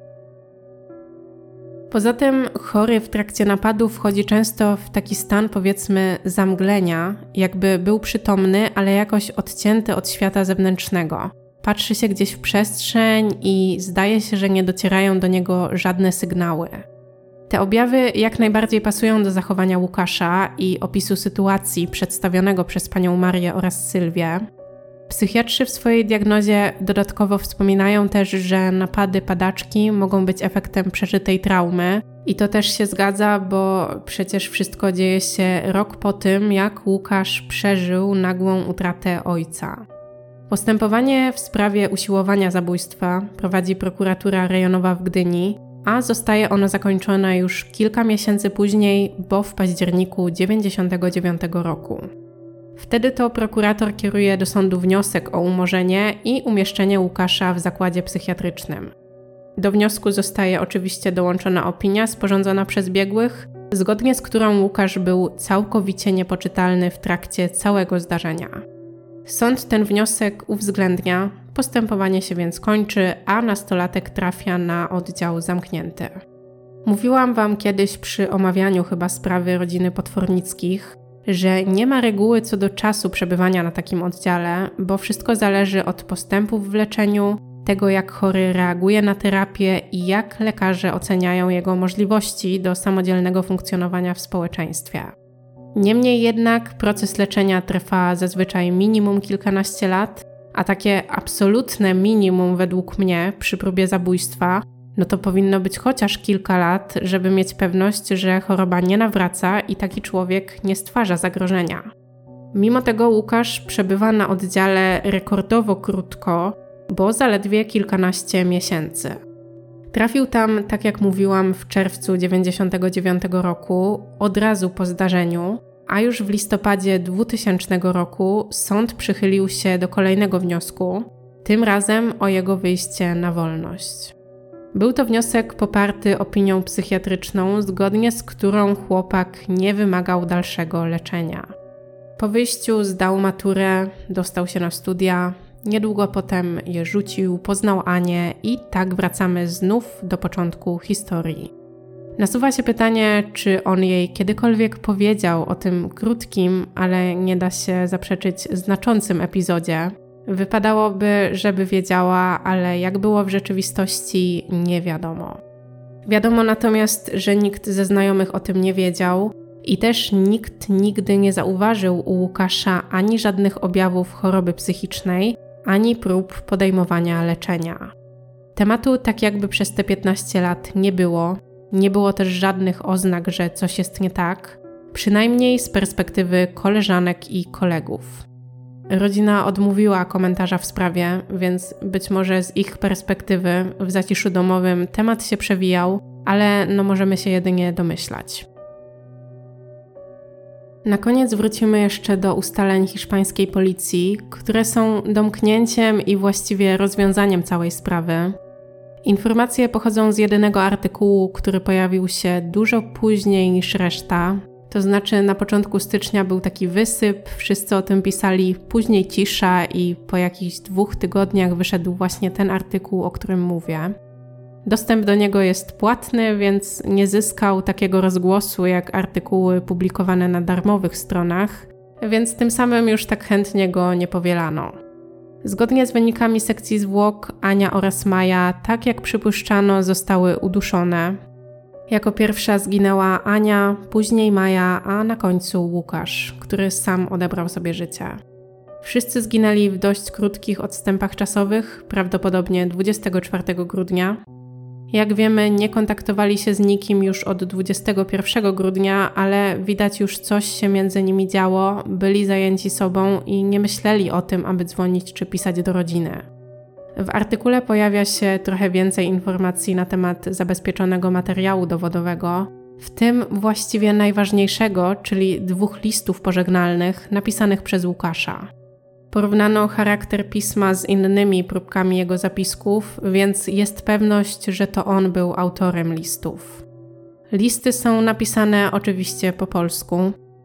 Poza tym chory w trakcie napadu wchodzi często w taki stan, powiedzmy, zamglenia, jakby był przytomny, ale jakoś odcięty od świata zewnętrznego. Patrzy się gdzieś w przestrzeń i zdaje się, że nie docierają do niego żadne sygnały. Te objawy jak najbardziej pasują do zachowania Łukasza i opisu sytuacji przedstawionego przez panią Marię oraz Sylwię. Psychiatrzy w swojej diagnozie dodatkowo wspominają też, że napady padaczki mogą być efektem przeżytej traumy i to też się zgadza, bo przecież wszystko dzieje się rok po tym, jak Łukasz przeżył nagłą utratę ojca. Postępowanie w sprawie usiłowania zabójstwa prowadzi prokuratura rejonowa w Gdyni, a zostaje ono zakończone już kilka miesięcy później, bo w październiku dziewięćdziesiątego dziewiątego roku. Wtedy to prokurator kieruje do sądu wniosek o umorzenie i umieszczenie Łukasza w zakładzie psychiatrycznym. Do wniosku zostaje oczywiście dołączona opinia sporządzona przez biegłych, zgodnie z którą Łukasz był całkowicie niepoczytalny w trakcie całego zdarzenia. Sąd ten wniosek uwzględnia, postępowanie się więc kończy, a nastolatek trafia na oddział zamknięty. Mówiłam wam kiedyś przy omawianiu chyba sprawy rodziny Potwornickich, że nie ma reguły co do czasu przebywania na takim oddziale, bo wszystko zależy od postępów w leczeniu, tego jak chory reaguje na terapię i jak lekarze oceniają jego możliwości do samodzielnego funkcjonowania w społeczeństwie. Niemniej jednak proces leczenia trwa zazwyczaj minimum kilkanaście lat, a takie absolutne minimum według mnie przy próbie zabójstwa no to powinno być chociaż kilka lat, żeby mieć pewność, że choroba nie nawraca i taki człowiek nie stwarza zagrożenia. Mimo tego Łukasz przebywa na oddziale rekordowo krótko, bo zaledwie kilkanaście miesięcy. Trafił tam, tak jak mówiłam, w czerwcu dziewięćdziesiątego dziewiątego roku, od razu po zdarzeniu, a już w listopadzie dwutysięcznego roku sąd przychylił się do kolejnego wniosku, tym razem o jego wyjście na wolność. Był to wniosek poparty opinią psychiatryczną, zgodnie z którą chłopak nie wymagał dalszego leczenia. Po wyjściu zdał maturę, dostał się na studia, niedługo potem je rzucił, poznał Anię i tak wracamy znów do początku historii. Nasuwa się pytanie, czy on jej kiedykolwiek powiedział o tym krótkim, ale nie da się zaprzeczyć znaczącym epizodzie. Wypadałoby, żeby wiedziała, ale jak było w rzeczywistości, nie wiadomo. Wiadomo natomiast, że nikt ze znajomych o tym nie wiedział i też nikt nigdy nie zauważył u Łukasza ani żadnych objawów choroby psychicznej, ani prób podejmowania leczenia. Tematu tak jakby przez te piętnaście lat nie było, nie było też żadnych oznak, że coś jest nie tak, przynajmniej z perspektywy koleżanek i kolegów. Rodzina odmówiła komentarza w sprawie, więc być może z ich perspektywy w zaciszu domowym temat się przewijał, ale no możemy się jedynie domyślać. Na koniec wrócimy jeszcze do ustaleń hiszpańskiej policji, które są domknięciem i właściwie rozwiązaniem całej sprawy. Informacje pochodzą z jedynego artykułu, który pojawił się dużo później niż reszta. To znaczy na początku stycznia był taki wysyp, wszyscy o tym pisali, później cisza i po jakichś dwóch tygodniach wyszedł właśnie ten artykuł, o którym mówię. Dostęp do niego jest płatny, więc nie zyskał takiego rozgłosu jak artykuły publikowane na darmowych stronach, więc tym samym już tak chętnie go nie powielano. Zgodnie z wynikami sekcji zwłok, Ania oraz Maja, tak jak przypuszczano, zostały uduszone. Jako pierwsza zginęła Ania, później Maja, a na końcu Łukasz, który sam odebrał sobie życie. Wszyscy zginęli w dość krótkich odstępach czasowych, prawdopodobnie dwudziestego czwartego grudnia. Jak wiemy, nie kontaktowali się z nikim już od dwudziestego pierwszego grudnia, ale widać już coś się między nimi działo, byli zajęci sobą i nie myśleli o tym, aby dzwonić czy pisać do rodziny. W artykule pojawia się trochę więcej informacji na temat zabezpieczonego materiału dowodowego, w tym właściwie najważniejszego, czyli dwóch listów pożegnalnych napisanych przez Łukasza. Porównano charakter pisma z innymi próbkami jego zapisków, więc jest pewność, że to on był autorem listów. Listy są napisane oczywiście po polsku.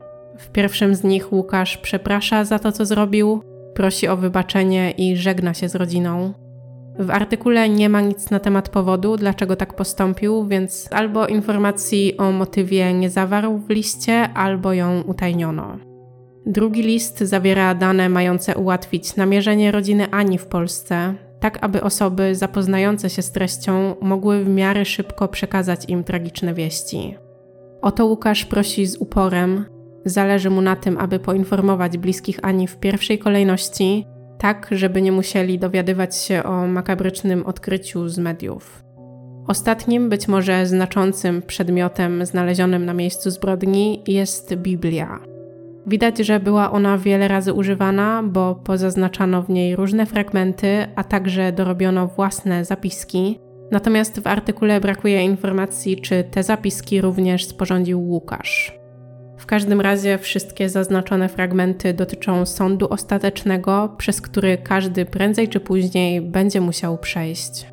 W pierwszym z nich Łukasz przeprasza za to, co zrobił, prosi o wybaczenie i żegna się z rodziną. W artykule nie ma nic na temat powodu, dlaczego tak postąpił, więc albo informacji o motywie nie zawarł w liście, albo ją utajniono. Drugi list zawiera dane mające ułatwić namierzenie rodziny Ani w Polsce, tak aby osoby zapoznające się z treścią mogły w miarę szybko przekazać im tragiczne wieści. O to Łukasz prosi z uporem, zależy mu na tym, aby poinformować bliskich Ani w pierwszej kolejności, tak żeby nie musieli dowiadywać się o makabrycznym odkryciu z mediów. Ostatnim, być może znaczącym przedmiotem znalezionym na miejscu zbrodni jest Biblia. Widać, że była ona wiele razy używana, bo pozaznaczano w niej różne fragmenty, a także dorobiono własne zapiski. Natomiast w artykule brakuje informacji, czy te zapiski również sporządził Łukasz. W każdym razie wszystkie zaznaczone fragmenty dotyczą sądu ostatecznego, przez który każdy prędzej czy później będzie musiał przejść.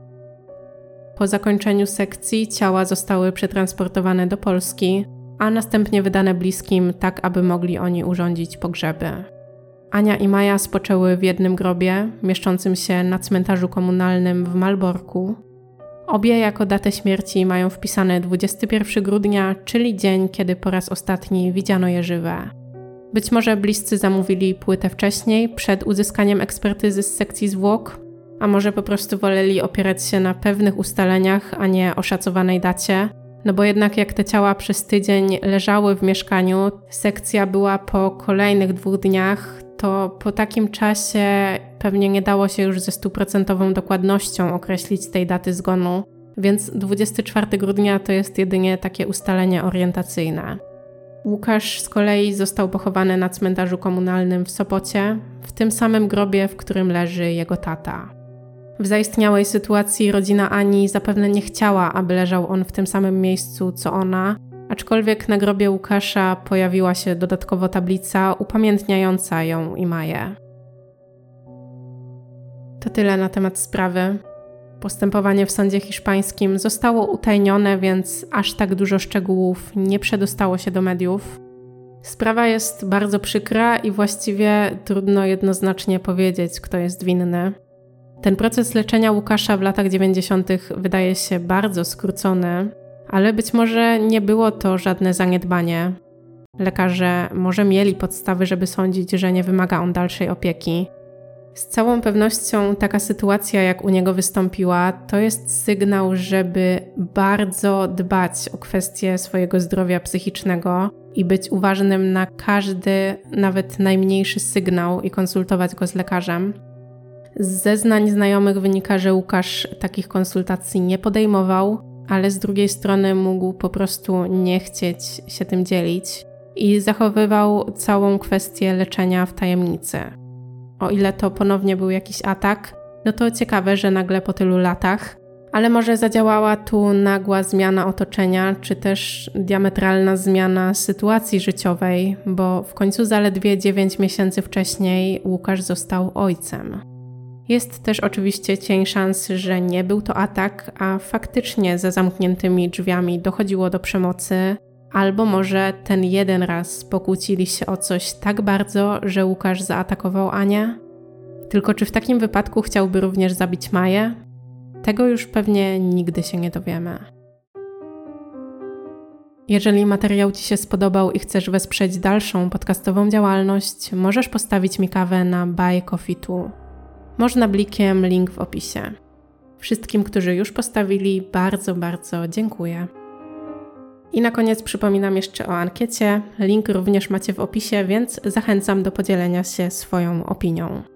Po zakończeniu sekcji ciała zostały przetransportowane do Polski, a następnie wydane bliskim, tak aby mogli oni urządzić pogrzeby. Ania i Maja spoczęły w jednym grobie, mieszczącym się na cmentarzu komunalnym w Malborku. Obie jako datę śmierci mają wpisane dwudziestego pierwszego grudnia, czyli dzień, kiedy po raz ostatni widziano je żywe. Być może bliscy zamówili płytę wcześniej, przed uzyskaniem ekspertyzy z sekcji zwłok, a może po prostu woleli opierać się na pewnych ustaleniach, a nie oszacowanej dacie, no bo jednak jak te ciała przez tydzień leżały w mieszkaniu, sekcja była po kolejnych dwóch dniach, to po takim czasie pewnie nie dało się już ze stuprocentową dokładnością określić tej daty zgonu, więc dwudziestego czwartego grudnia to jest jedynie takie ustalenie orientacyjne. Łukasz z kolei został pochowany na cmentarzu komunalnym w Sopocie, w tym samym grobie, w którym leży jego tata. W zaistniałej sytuacji rodzina Ani zapewne nie chciała, aby leżał on w tym samym miejscu co ona, aczkolwiek na grobie Łukasza pojawiła się dodatkowo tablica upamiętniająca ją i Maję. To tyle na temat sprawy. Postępowanie w sądzie hiszpańskim zostało utajnione, więc aż tak dużo szczegółów nie przedostało się do mediów. Sprawa jest bardzo przykra i właściwie trudno jednoznacznie powiedzieć, kto jest winny. Ten proces leczenia Łukasza w latach dziewięćdziesiątych wydaje się bardzo skrócony, ale być może nie było to żadne zaniedbanie. Lekarze może mieli podstawy, żeby sądzić, że nie wymaga on dalszej opieki. Z całą pewnością taka sytuacja, jak u niego wystąpiła, to jest sygnał, żeby bardzo dbać o kwestie swojego zdrowia psychicznego i być uważnym na każdy, nawet najmniejszy sygnał i konsultować go z lekarzem. Z zeznań znajomych wynika, że Łukasz takich konsultacji nie podejmował, ale z drugiej strony mógł po prostu nie chcieć się tym dzielić i zachowywał całą kwestię leczenia w tajemnicy. O ile to ponownie był jakiś atak, no to ciekawe, że nagle po tylu latach, ale może zadziałała tu nagła zmiana otoczenia, czy też diametralna zmiana sytuacji życiowej, bo w końcu zaledwie dziewięć miesięcy wcześniej Łukasz został ojcem. Jest też oczywiście cień szans, że nie był to atak, a faktycznie za zamkniętymi drzwiami dochodziło do przemocy, albo może ten jeden raz pokłócili się o coś tak bardzo, że Łukasz zaatakował Anię? Tylko czy w takim wypadku chciałby również zabić Maję? Tego już pewnie nigdy się nie dowiemy. Jeżeli materiał Ci się spodobał i chcesz wesprzeć dalszą podcastową działalność, możesz postawić mi kawę na Buy Coffee Tu. Można blikiem, link w opisie. Wszystkim, którzy już postawili, bardzo, bardzo dziękuję. I na koniec przypominam jeszcze o ankiecie. Link również macie w opisie, więc zachęcam do podzielenia się swoją opinią.